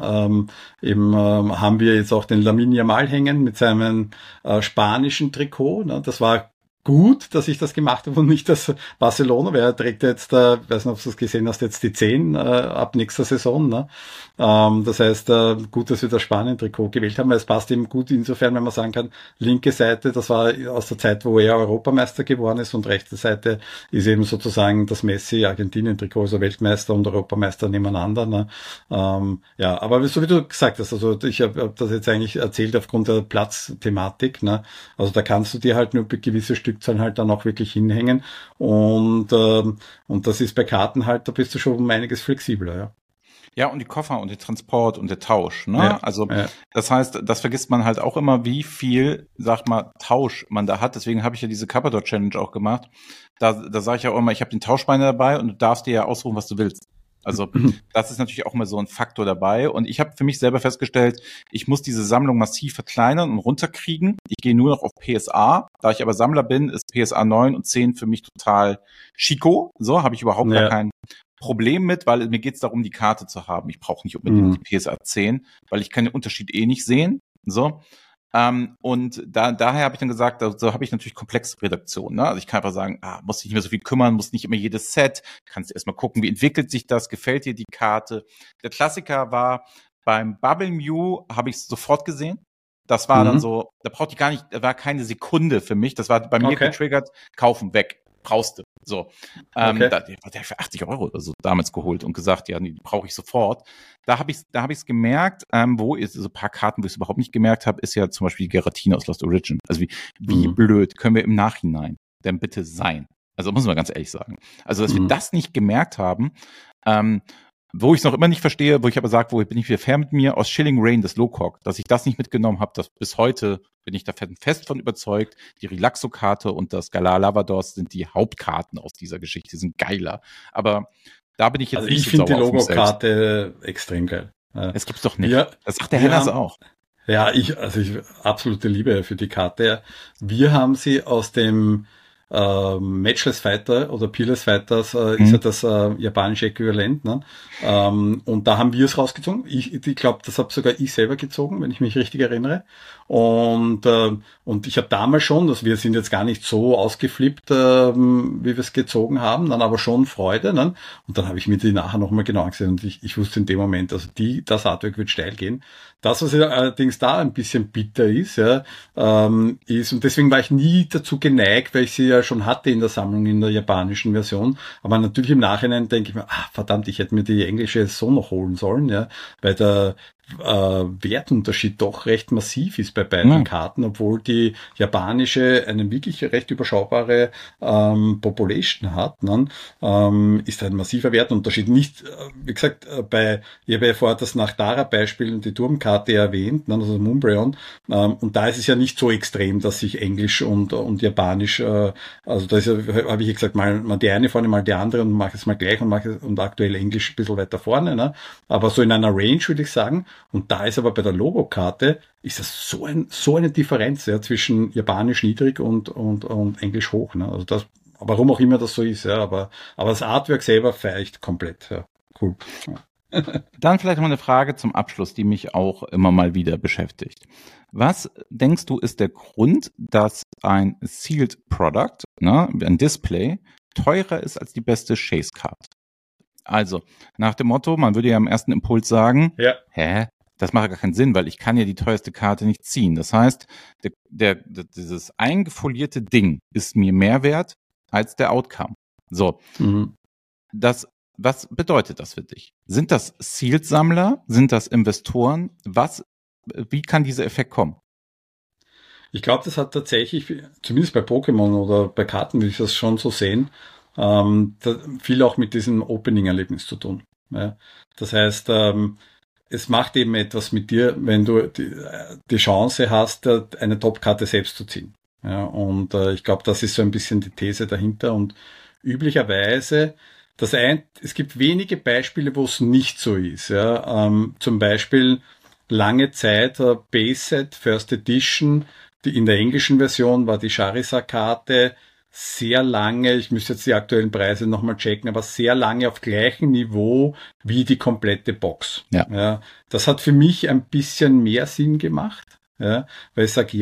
haben wir jetzt auch den Lamine Yamal hängen mit seinem spanischen Trikot, ne? Das war gut, dass ich das gemacht habe und nicht das Barcelona, weil er trägt jetzt, weiß nicht, ob du das gesehen hast, jetzt die 10 ab nächster Saison. Ne? Das heißt, gut, dass wir das Spanien-Trikot gewählt haben, weil es passt eben gut insofern, wenn man sagen kann, linke Seite, das war aus der Zeit, wo er Europameister geworden ist, und rechte Seite ist eben sozusagen das Messi-Argentinien-Trikot, also Weltmeister und Europameister nebeneinander. Ne? Ja, aber so wie du gesagt hast, also ich habe das jetzt eigentlich erzählt aufgrund der Platzthematik. Ne? Also da kannst du dir halt nur gewisse Stückzahlen halt dann auch wirklich hinhängen, und das ist bei Karten halt, da bist du schon um einiges flexibler, ja. Ja, und die Koffer und der Transport und der Tausch, ne? Ja, also das heißt, das vergisst man halt auch immer, wie viel, sag mal, Tausch man da hat. Deswegen habe ich ja diese Carpador Challenge auch gemacht. Da sage ich ja auch immer, ich habe den Tauschbeine dabei und du darfst dir ja ausruhen, was du willst. Also das ist natürlich auch immer so ein Faktor dabei. Und ich habe für mich selber festgestellt, ich muss diese Sammlung massiv verkleinern und runterkriegen. Ich gehe nur noch auf PSA. Da ich aber Sammler bin, ist PSA 9 und 10 für mich total chico. So habe ich überhaupt gar kein Problem mit, weil mir geht es darum, die Karte zu haben. Ich brauche nicht unbedingt die PSA 10, weil ich kann den Unterschied nicht sehen. So. Und daher habe ich dann gesagt, so habe ich natürlich komplexe Redaktion. Ne? Also ich kann einfach sagen, muss dich nicht mehr so viel kümmern, muss nicht immer jedes Set, kannst erstmal gucken, wie entwickelt sich das, gefällt dir die Karte. Der Klassiker war, beim Bubble Mew habe ich es sofort gesehen. Das war dann so, da brauchte ich gar nicht, da war keine Sekunde für mich. Das war bei mir getriggert, kaufen, weg, brauchst du. So, der hat für 80 € oder so damals geholt und gesagt, ja, die brauche ich sofort. Da habe ich's gemerkt, wo ist so ein paar Karten, wo ich es überhaupt nicht gemerkt habe, ist ja zum Beispiel die Geratina aus Lost Origin. Also wie blöd können wir im Nachhinein denn bitte sein? Also muss man ganz ehrlich sagen. Also, dass wir das nicht gemerkt haben, wo ich es noch immer nicht verstehe, wo ich aber sage, wo bin ich wieder fair mit mir, aus Chilling Rain, das Lowcock, dass ich das nicht mitgenommen habe, dass bis heute bin ich da fest von überzeugt, die Relaxo-Karte und das Galar Lavados sind die Hauptkarten aus dieser Geschichte, die sind geiler. Aber da bin ich jetzt nicht so sauer. Ich finde die Logo-Karte extrem geil. Es gibt's doch nicht. Ja, das sagt der Hennas auch. Ja, ich absolute Liebe für die Karte. Wir haben sie aus dem Matchless Fighter oder Peerless Fighters ist ja das japanische Äquivalent, ne? Und da haben wir es rausgezogen. Ich glaube, das habe sogar ich selber gezogen, wenn ich mich richtig erinnere. Und ich habe damals schon, dass wir sind jetzt gar nicht so ausgeflippt, wie wir es gezogen haben, dann aber schon Freude. Ne? Und dann habe ich mir die nachher nochmal genau angesehen und ich wusste in dem Moment, also das Artwork wird steil gehen. Das, was ja allerdings da ein bisschen bitter ist, ja, ist, und deswegen war ich nie dazu geneigt, weil ich sie ja schon hatte in der Sammlung in der japanischen Version. Aber natürlich im Nachhinein denke ich mir, verdammt, ich hätte mir die englische so noch holen sollen, ja, weil Wertunterschied doch recht massiv ist bei beiden Karten, obwohl die japanische eine wirklich recht überschaubare Population hat, ne? Ist ein massiver Wertunterschied. Nicht, wie gesagt, ich habe ja vorher das Nachtara-Beispiel und die Turmkarte erwähnt, ne? Also Moonbryon, und da ist es ja nicht so extrem, dass sich Englisch und Japanisch, also da ist ja, habe ich gesagt, mal die eine vorne, mal die andere und mache es mal gleich und aktuell Englisch ein bisschen weiter vorne, ne? Aber so in einer Range würde ich sagen. Und da ist aber bei der Logokarte, ist das so eine Differenz, ja, zwischen Japanisch niedrig und Englisch hoch, ne? Also das, warum auch immer das so ist, ja, aber das Artwork selber feicht komplett, ja. Cool. Ja. Dann vielleicht noch eine Frage zum Abschluss, die mich auch immer mal wieder beschäftigt. Was denkst du, ist der Grund, dass ein Sealed Product, ne, ein Display, teurer ist als die beste Chase Card? Also, nach dem Motto, man würde ja im ersten Impuls sagen, das macht gar keinen Sinn, weil ich kann ja die teuerste Karte nicht ziehen. Das heißt, dieses eingefolierte Ding ist mir mehr wert als der Outcome. So, was bedeutet das für dich? Sind das Sealed-Sammler? Sind das Investoren? Wie kann dieser Effekt kommen? Ich glaube, das hat tatsächlich, zumindest bei Pokémon oder bei Karten will ich das schon so sehen, viel auch mit diesem Opening-Erlebnis zu tun. Ja. Das heißt, es macht eben etwas mit dir, wenn du die Chance hast, eine Top-Karte selbst zu ziehen. Ja, und ich glaube, das ist so ein bisschen die These dahinter. Und üblicherweise, es gibt wenige Beispiele, wo es nicht so ist. Ja. Zum Beispiel lange Zeit Base-Set, First Edition, in der englischen Version war die Charizard-Karte sehr lange, ich müsste jetzt die aktuellen Preise nochmal checken, aber sehr lange auf gleichem Niveau wie die komplette Box. Ja, das hat für mich ein bisschen mehr Sinn gemacht, ja, weil ich sage,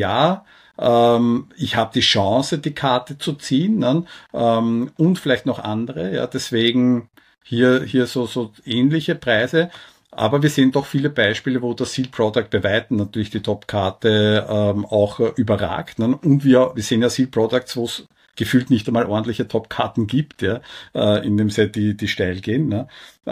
ich habe die Chance, die Karte zu ziehen, ne, und vielleicht noch andere, ja, deswegen hier so ähnliche Preise. Aber wir sehen doch viele Beispiele, wo das Sealed Product bei Weitem natürlich die Top-Karte auch überragt. Ne? Und wir sehen ja Sealed Products, wo es gefühlt nicht einmal ordentliche Top-Karten gibt, ja, in dem Set, die steil gehen. Ne?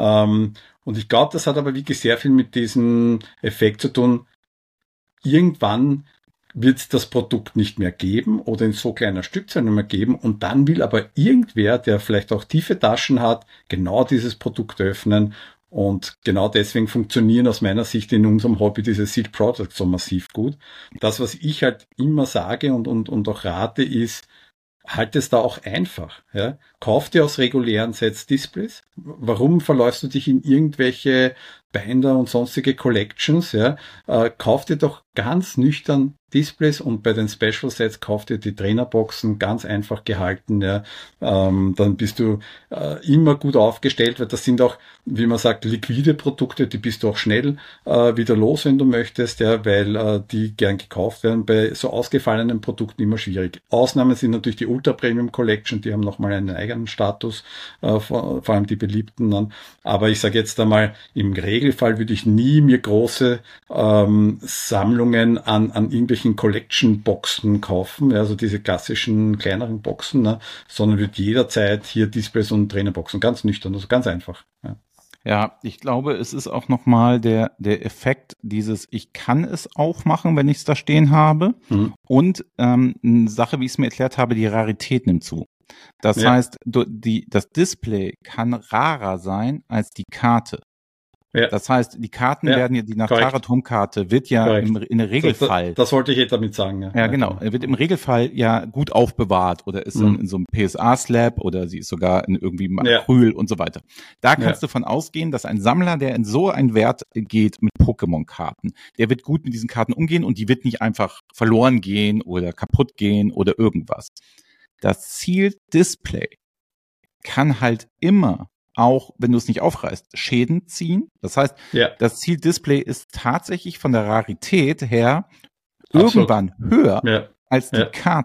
Und ich glaube, das hat aber wirklich sehr viel mit diesem Effekt zu tun. Irgendwann wird es das Produkt nicht mehr geben oder in so kleiner Stückzahl nicht mehr geben und dann will aber irgendwer, der vielleicht auch tiefe Taschen hat, genau dieses Produkt öffnen. Und genau deswegen funktionieren aus meiner Sicht in unserem Hobby diese Sealed Products so massiv gut. Das, was ich halt immer sage und auch rate, ist, halt es da auch einfach. Ja? Kauf dir aus regulären Sets Displays. Warum verläufst du dich in irgendwelche Binder und sonstige Collections? Ja? Kauf dir doch ganz nüchtern Displays und bei den Special Sets kauf dir die Trainerboxen, ganz einfach gehalten. Ja? Dann bist du immer gut aufgestellt, weil das sind auch, wie man sagt, liquide Produkte, die bist du auch schnell wieder los, wenn du möchtest, ja, weil die gern gekauft werden. Bei so ausgefallenen Produkten immer schwierig. Ausnahmen sind natürlich die Ultra Premium Collection, die haben nochmal einen eigenen Status, vor allem die beliebten dann. Aber ich sage jetzt einmal, im Regelfall würde ich nie mir große Sammlungen an irgendwelchen Collection-Boxen kaufen, also diese klassischen kleineren Boxen, ne, sondern würde jederzeit hier Displays und Trainerboxen, ganz nüchtern, also ganz einfach. Ja. Ja, ich glaube, es ist auch nochmal der Effekt dieses, ich kann es auch machen, wenn ich es da stehen habe. Und eine Sache, wie ich es mir erklärt habe, die Rarität nimmt zu. Das heißt, das Display kann rarer sein als die Karte. Ja. Das heißt, die Karten werden ja, die Nachtara-Turmkarte wird ja in der Regelfall. Das wollte ich damit sagen. Ja, genau. Er wird im Regelfall ja gut aufbewahrt oder ist in so einem PSA-Slab oder sie ist sogar in irgendwie Acryl und so weiter. Da kannst du von ausgehen, dass ein Sammler, der in so einen Wert geht mit Pokémon-Karten, der wird gut mit diesen Karten umgehen und die wird nicht einfach verloren gehen oder kaputt gehen oder irgendwas. Das Sealed Display kann halt immer, auch wenn du es nicht aufreißt, Schäden ziehen. Das heißt, das Sealed Display ist tatsächlich von der Rarität her irgendwann höher als die Karte.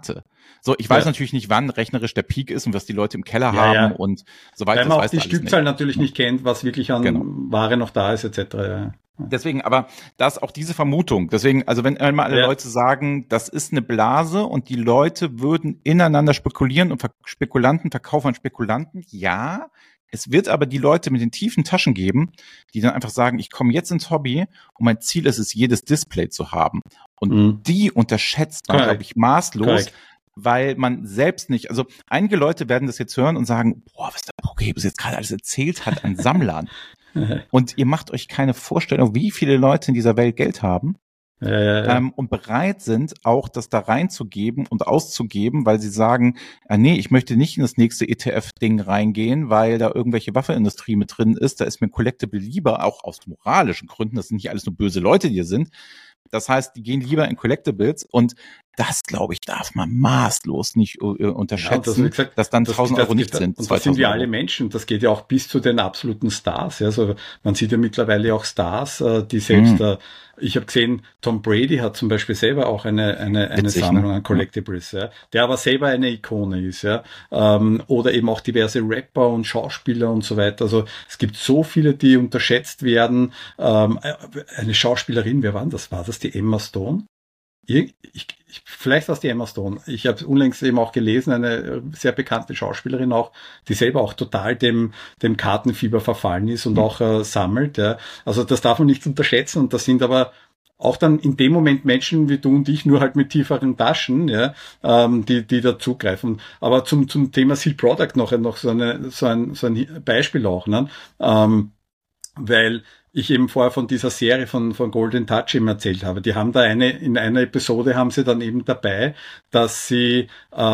So, ich weiß natürlich nicht, wann rechnerisch der Peak ist und was die Leute im Keller haben und so weiter. Weil man auch die Stückzahl natürlich nicht kennt, was wirklich an Ware noch da ist, etc. Ja. Deswegen, aber das auch diese Vermutung. Deswegen, also wenn einmal alle Leute sagen, das ist eine Blase und die Leute würden ineinander spekulieren und Spekulanten verkaufen an Spekulanten, ja. Es wird aber die Leute mit den tiefen Taschen geben, die dann einfach sagen, ich komme jetzt ins Hobby und mein Ziel ist es, jedes Display zu haben. Und die unterschätzt man, glaube ich, maßlos, weil man selbst nicht, also einige Leute werden das jetzt hören und sagen, boah, was der Pokehebus jetzt gerade alles erzählt hat an Sammlern. Und ihr macht euch keine Vorstellung, wie viele Leute in dieser Welt Geld haben. Und bereit sind, auch das da reinzugeben und auszugeben, weil sie sagen, nee, ich möchte nicht in das nächste ETF-Ding reingehen, weil da irgendwelche Waffenindustrie mit drin ist. Da ist mir ein Collectible lieber, auch aus moralischen Gründen. Das sind nicht alles nur böse Leute, die hier sind. Das heißt, die gehen lieber in Collectibles und das, glaube ich, darf man maßlos nicht unterschätzen, ja, das, dass dann 1.000 Euro nicht sind. Und das sind wir alle Menschen. Das geht ja auch bis zu den absoluten Stars. Ja. Also man sieht ja mittlerweile auch Stars, die selbst, ich habe gesehen, Tom Brady hat zum Beispiel selber auch eine Witzig, Sammlung an Collectibles, ja, der aber selber eine Ikone ist. Ja. Oder eben auch diverse Rapper und Schauspieler und so weiter. Also es gibt so viele, die unterschätzt werden. Eine Schauspielerin, wer war das? War das die Emma Stone? Vielleicht war es die Emma Stone. Ich habe unlängst eben auch gelesen, eine sehr bekannte Schauspielerin auch, die selber auch total dem Kartenfieber verfallen ist und auch sammelt. Ja. Also das darf man nicht unterschätzen und das sind aber auch dann in dem Moment Menschen wie du und ich, nur halt mit tieferen Taschen, ja, die da zugreifen. Aber zum Thema Seal Product noch so ein Beispiel auch, ne? Weil ich eben vorher von dieser Serie von Golden Touch eben erzählt habe. Die haben da in einer Episode haben sie dann eben dabei, dass sie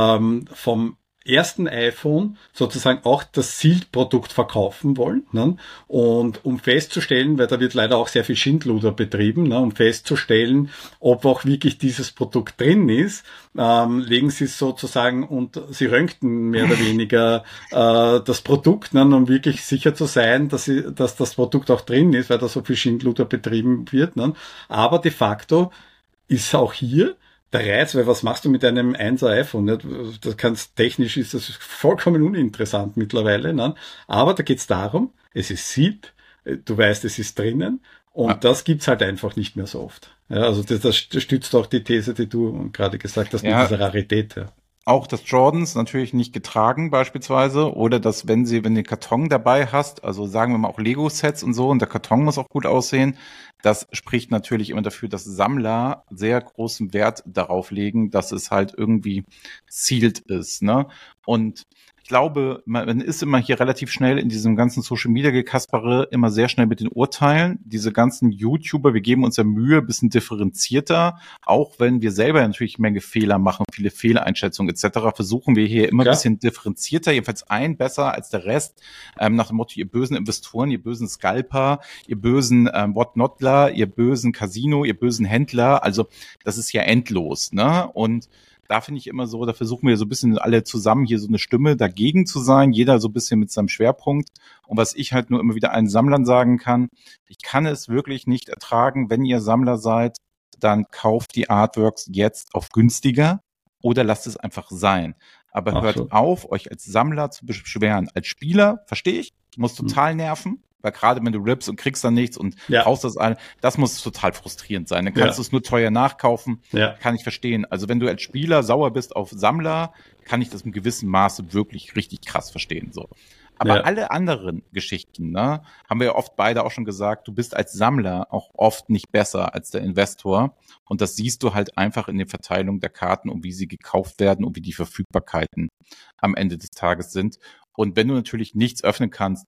vom ersten iPhone sozusagen auch das Sealed-Produkt verkaufen wollen. Ne? Und um festzustellen, weil da wird leider auch sehr viel Schindluder betrieben, ne? Um festzustellen, ob auch wirklich dieses Produkt drin ist, legen sie es sozusagen und sie röntgen mehr oder weniger das Produkt, ne? Um wirklich sicher zu sein, dass das Produkt auch drin ist, weil da so viel Schindluder betrieben wird. Ne? Aber de facto ist auch hier der Reiz, weil was machst du mit einem 1er iPhone? Nicht? Technisch ist das vollkommen uninteressant mittlerweile. Ne? Aber da geht's darum, es ist sealed, du weißt, es ist drinnen und das gibt's halt einfach nicht mehr so oft. Ja, also das stützt auch die These, die du gerade gesagt hast, mit dieser Rarität. Ja. Auch das Jordans natürlich nicht getragen beispielsweise oder dass, wenn du den Karton dabei hast, also sagen wir mal auch Lego-Sets und so und der Karton muss auch gut aussehen, das spricht natürlich immer dafür, dass Sammler sehr großen Wert darauf legen, dass es halt irgendwie sealed ist, ne? Und ich glaube, man ist immer hier relativ schnell in diesem ganzen Social-Media-Gekaspere immer sehr schnell mit den Urteilen. Diese ganzen YouTuber, wir geben uns ja Mühe, ein bisschen differenzierter, auch wenn wir selber natürlich eine Menge Fehler machen, viele Fehleinschätzungen etc., versuchen wir hier immer ein bisschen differenzierter, jedenfalls besser als der Rest, nach dem Motto, ihr bösen Investoren, ihr bösen Scalper, ihr bösen Whatnotler, ihr bösen Casino, ihr bösen Händler, also das ist ja endlos, ne? Und da finde ich immer so, da versuchen wir so ein bisschen alle zusammen hier so eine Stimme dagegen zu sein, jeder so ein bisschen mit seinem Schwerpunkt. Und was ich halt nur immer wieder allen Sammlern sagen kann, ich kann es wirklich nicht ertragen, wenn ihr Sammler seid, dann kauft die Artworks jetzt auf günstiger oder lasst es einfach sein. Aber hört auf, euch als Sammler zu beschweren. Als Spieler, verstehe ich, muss total nerven. Weil gerade wenn du rippst und kriegst dann nichts und brauchst das alle, das muss total frustrierend sein. Dann kannst du es nur teuer nachkaufen, kann ich verstehen. Also wenn du als Spieler sauer bist auf Sammler, kann ich das in gewissem Maße wirklich richtig krass verstehen. So. Aber alle anderen Geschichten, ne, haben wir ja oft beide auch schon gesagt, du bist als Sammler auch oft nicht besser als der Investor. Und das siehst du halt einfach in der Verteilung der Karten und wie sie gekauft werden und wie die Verfügbarkeiten am Ende des Tages sind. Und wenn du natürlich nichts öffnen kannst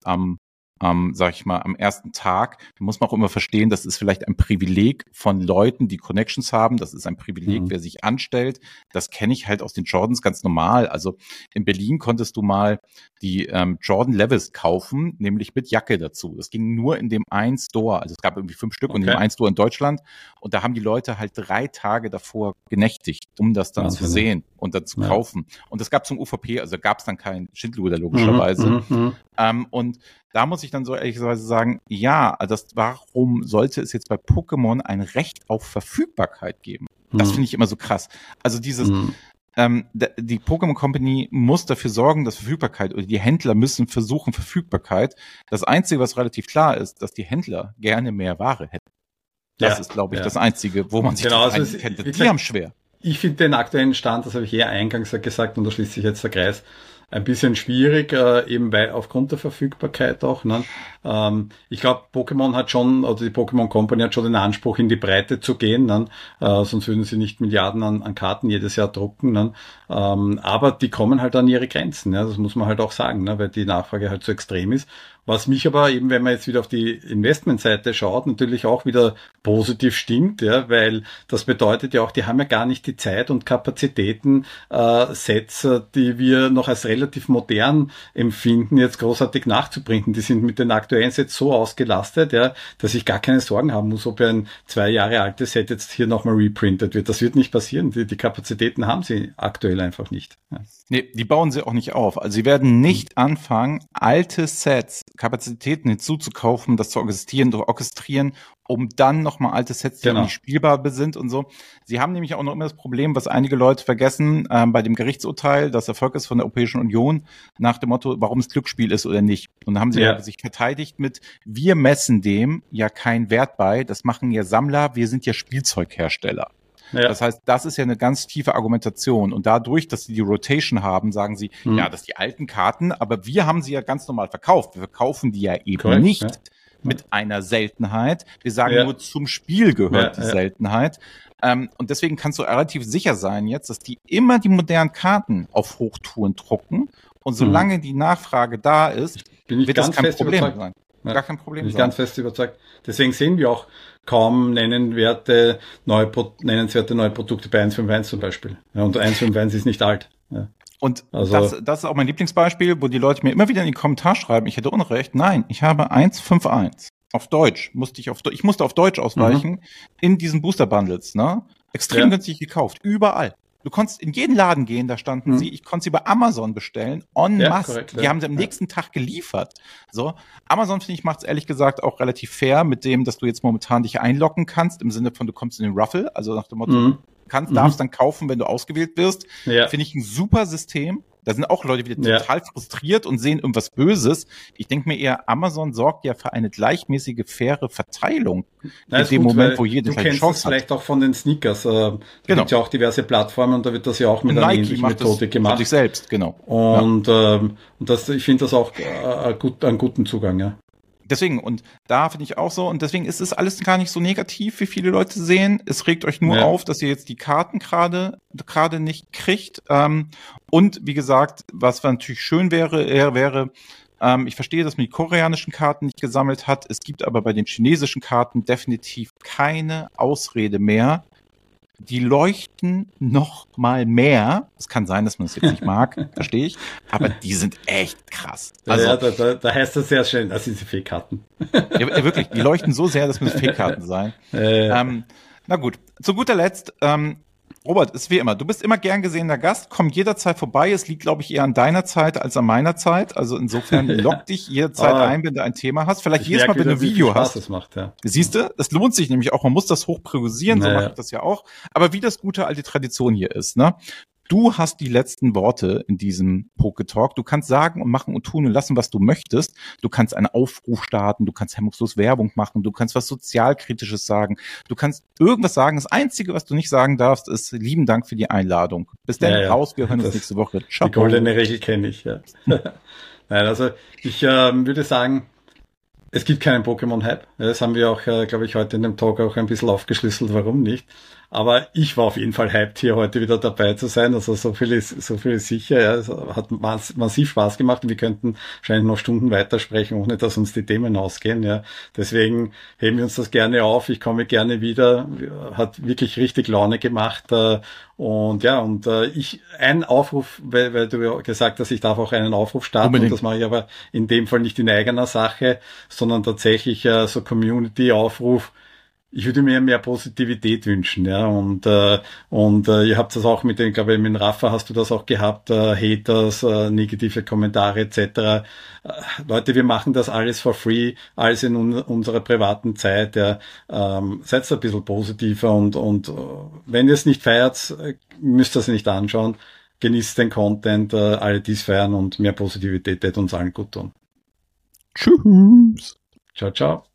sag ich mal, am ersten Tag, muss man auch immer verstehen, das ist vielleicht ein Privileg von Leuten, die Connections haben. Das ist ein Privileg, wer sich anstellt. Das kenne ich halt aus den Jordans ganz normal. Also in Berlin konntest du mal die Jordan Levis kaufen, nämlich mit Jacke dazu. Das ging nur in dem einen Store. Also es gab irgendwie 5 Stück und in dem einen Store in Deutschland. Und da haben die Leute halt 3 Tage davor genächtigt, um das dann zu sehen und dann zu kaufen. Und das gab zum UVP, also gab es dann keinen Schindluder logischerweise. Und da muss ich dann so ehrlicherweise sagen, warum sollte es jetzt bei Pokémon ein Recht auf Verfügbarkeit geben? Das finde ich immer so krass. Also dieses, die Pokémon Company muss dafür sorgen, dass Verfügbarkeit, oder die Händler müssen versuchen, Verfügbarkeit. Das Einzige, was relativ klar ist, dass die Händler gerne mehr Ware hätten. Das ist, glaube ich, das Einzige, wo man sich kennt. Die haben schwer. Ich finde den aktuellen Stand, das habe ich eingangs gesagt, und da schließt sich jetzt der Kreis, ein bisschen schwierig, eben weil aufgrund der Verfügbarkeit auch. Ne? Ich glaube, Pokémon hat schon, oder die Pokémon Company hat schon den Anspruch, in die Breite zu gehen, ne? Sonst würden sie nicht Milliarden an Karten jedes Jahr drucken. Ne? Aber die kommen halt an ihre Grenzen, ja? Das muss man halt auch sagen, ne? Weil die Nachfrage halt so extrem ist. Was mich aber eben, wenn man jetzt wieder auf die Investmentseite schaut, natürlich auch wieder positiv stimmt, ja, weil das bedeutet ja auch, die haben ja gar nicht die Zeit und Kapazitäten, Sets, die wir noch als relativ modern empfinden, jetzt großartig nachzubringen. Die sind mit den aktuellen Sets so ausgelastet, ja, dass ich gar keine Sorgen haben muss, ob ein 2 Jahre altes Set jetzt hier nochmal reprintet wird. Das wird nicht passieren. Die Kapazitäten haben sie aktuell einfach nicht. Ja. Nee, die bauen sie auch nicht auf. Also sie werden nicht anfangen, alte Sets, Kapazitäten hinzuzukaufen, das zu orchestrieren, um dann nochmal alte Sets, die nicht spielbar sind und so. Sie haben nämlich auch noch immer das Problem, was einige Leute vergessen, bei dem Gerichtsurteil, das Erfolg ist von der Europäischen Union, nach dem Motto, warum es Glücksspiel ist oder nicht. Und da haben sie sich verteidigt mit, wir messen dem ja keinen Wert bei, das machen ja Sammler, wir sind ja Spielzeughersteller. Ja. Das heißt, das ist ja eine ganz tiefe Argumentation. Und dadurch, dass sie die Rotation haben, sagen sie, ja, das sind die alten Karten, aber wir haben sie ja ganz normal verkauft. Wir verkaufen die ja eben nicht mit einer Seltenheit. Wir sagen nur, zum Spiel gehört die Seltenheit. Und deswegen kannst du relativ sicher sein jetzt, dass die immer die modernen Karten auf Hochtouren drucken. Und solange die Nachfrage da ist, wird das kein Problem sein. Gar kein Problem sein. Bin ich ganz fest überzeugt. Deswegen sehen wir auch kaum nennenswerte neue Produkte bei 151 zum Beispiel. Ja, und 151 ist nicht alt. Ja. Und also, das ist auch mein Lieblingsbeispiel, wo die Leute mir immer wieder in die Kommentare schreiben, ich hätte Unrecht. Nein, ich habe 151. Auf Deutsch. Ich musste auf Deutsch ausweichen in diesen Booster Bundles, ne? Extrem günstig gekauft. Überall. Du konntest in jeden Laden gehen, da standen sie, ich konnte sie bei Amazon bestellen, en masse. Korrekt, die haben sie am nächsten Tag geliefert. So. Amazon, finde ich, macht es ehrlich gesagt auch relativ fair mit dem, dass du jetzt momentan dich einloggen kannst, im Sinne von, du kommst in den Ruffle, also nach dem Motto, darfst dann kaufen, wenn du ausgewählt wirst. Ja. Finde ich ein super System. Da sind auch Leute wieder total frustriert und sehen irgendwas Böses. Ich denke mir eher, Amazon sorgt ja für eine gleichmäßige, faire Verteilung. In dem Moment, wo jeder eine Chance hat. Du kennst das vielleicht auch von den Sneakers. Da gibt ja auch diverse Plattformen und da wird das ja auch mit einer ähnlichen Methode gemacht. Sich selbst, genau. Und ich finde das auch einen guten Zugang, ja. Deswegen, und da finde ich auch so, und deswegen ist es alles gar nicht so negativ, wie viele Leute sehen. Es regt euch nur auf, dass ihr jetzt die Karten gerade nicht kriegt. Und wie gesagt, was natürlich schön wäre, ich verstehe, dass man die koreanischen Karten nicht gesammelt hat. Es gibt aber bei den chinesischen Karten definitiv keine Ausrede mehr. Die leuchten noch mal mehr. Es kann sein, dass man es jetzt nicht mag, verstehe ich. Aber die sind echt krass. Also, ja, da heißt das sehr schön, das sind Fake-Karten. Ja, wirklich, die leuchten so sehr, dass müssen Fake-Karten sein. Na gut, zu guter Letzt, Robert, ist wie immer, du bist immer gern gesehener Gast, komm jederzeit vorbei. Es liegt, glaube ich, eher an deiner Zeit als an meiner Zeit. Also insofern lock dich jederzeit ein, wenn du ein Thema hast. Vielleicht jedes Mal, wenn du ein Video hast. Das macht, Siehst du, es lohnt sich nämlich auch. Man muss das hoch priorisieren, so mache ich das ja auch. Aber wie das gute alte Tradition hier ist, ne? Du hast die letzten Worte in diesem Poketalk. Du kannst sagen und machen und tun und lassen, was du möchtest. Du kannst einen Aufruf starten, du kannst hemmungslos Werbung machen, du kannst was Sozialkritisches sagen, du kannst irgendwas sagen. Das Einzige, was du nicht sagen darfst, ist lieben Dank für die Einladung. Bis dann, raus, wir hören uns nächste Woche. Ciao. Die goldene Regel kenne ich, ja. Nein, also ich würde sagen, es gibt keinen Pokémon-Hype. Das haben wir auch, glaube ich, heute in dem Talk auch ein bisschen aufgeschlüsselt, warum nicht. Aber ich war auf jeden Fall hyped, hier heute wieder dabei zu sein. Also so viel ist sicher. Ja. Es hat massiv Spaß gemacht und wir könnten wahrscheinlich noch Stunden weitersprechen, ohne dass uns die Themen ausgehen. Ja. Deswegen heben wir uns das gerne auf. Ich komme gerne wieder. Hat wirklich richtig Laune gemacht. Ein Aufruf, weil du ja gesagt hast, ich darf auch einen Aufruf starten. Unbedingt. Und das mache ich aber in dem Fall nicht in eigener Sache, sondern tatsächlich so Community-Aufruf. ich würde mir mehr Positivität wünschen, ja, und ihr habt das auch mit den, ich glaube, mit Rafa hast du das auch gehabt, Haters, negative Kommentare etc. Leute, wir machen das alles for free, alles in unserer privaten Zeit, ja, seid ein bisschen positiver und wenn ihr es nicht feiert, müsst ihr es nicht anschauen, genießt den Content, alle dies feiern und mehr Positivität wird uns allen gut tun. Tschüss. Ciao, ciao.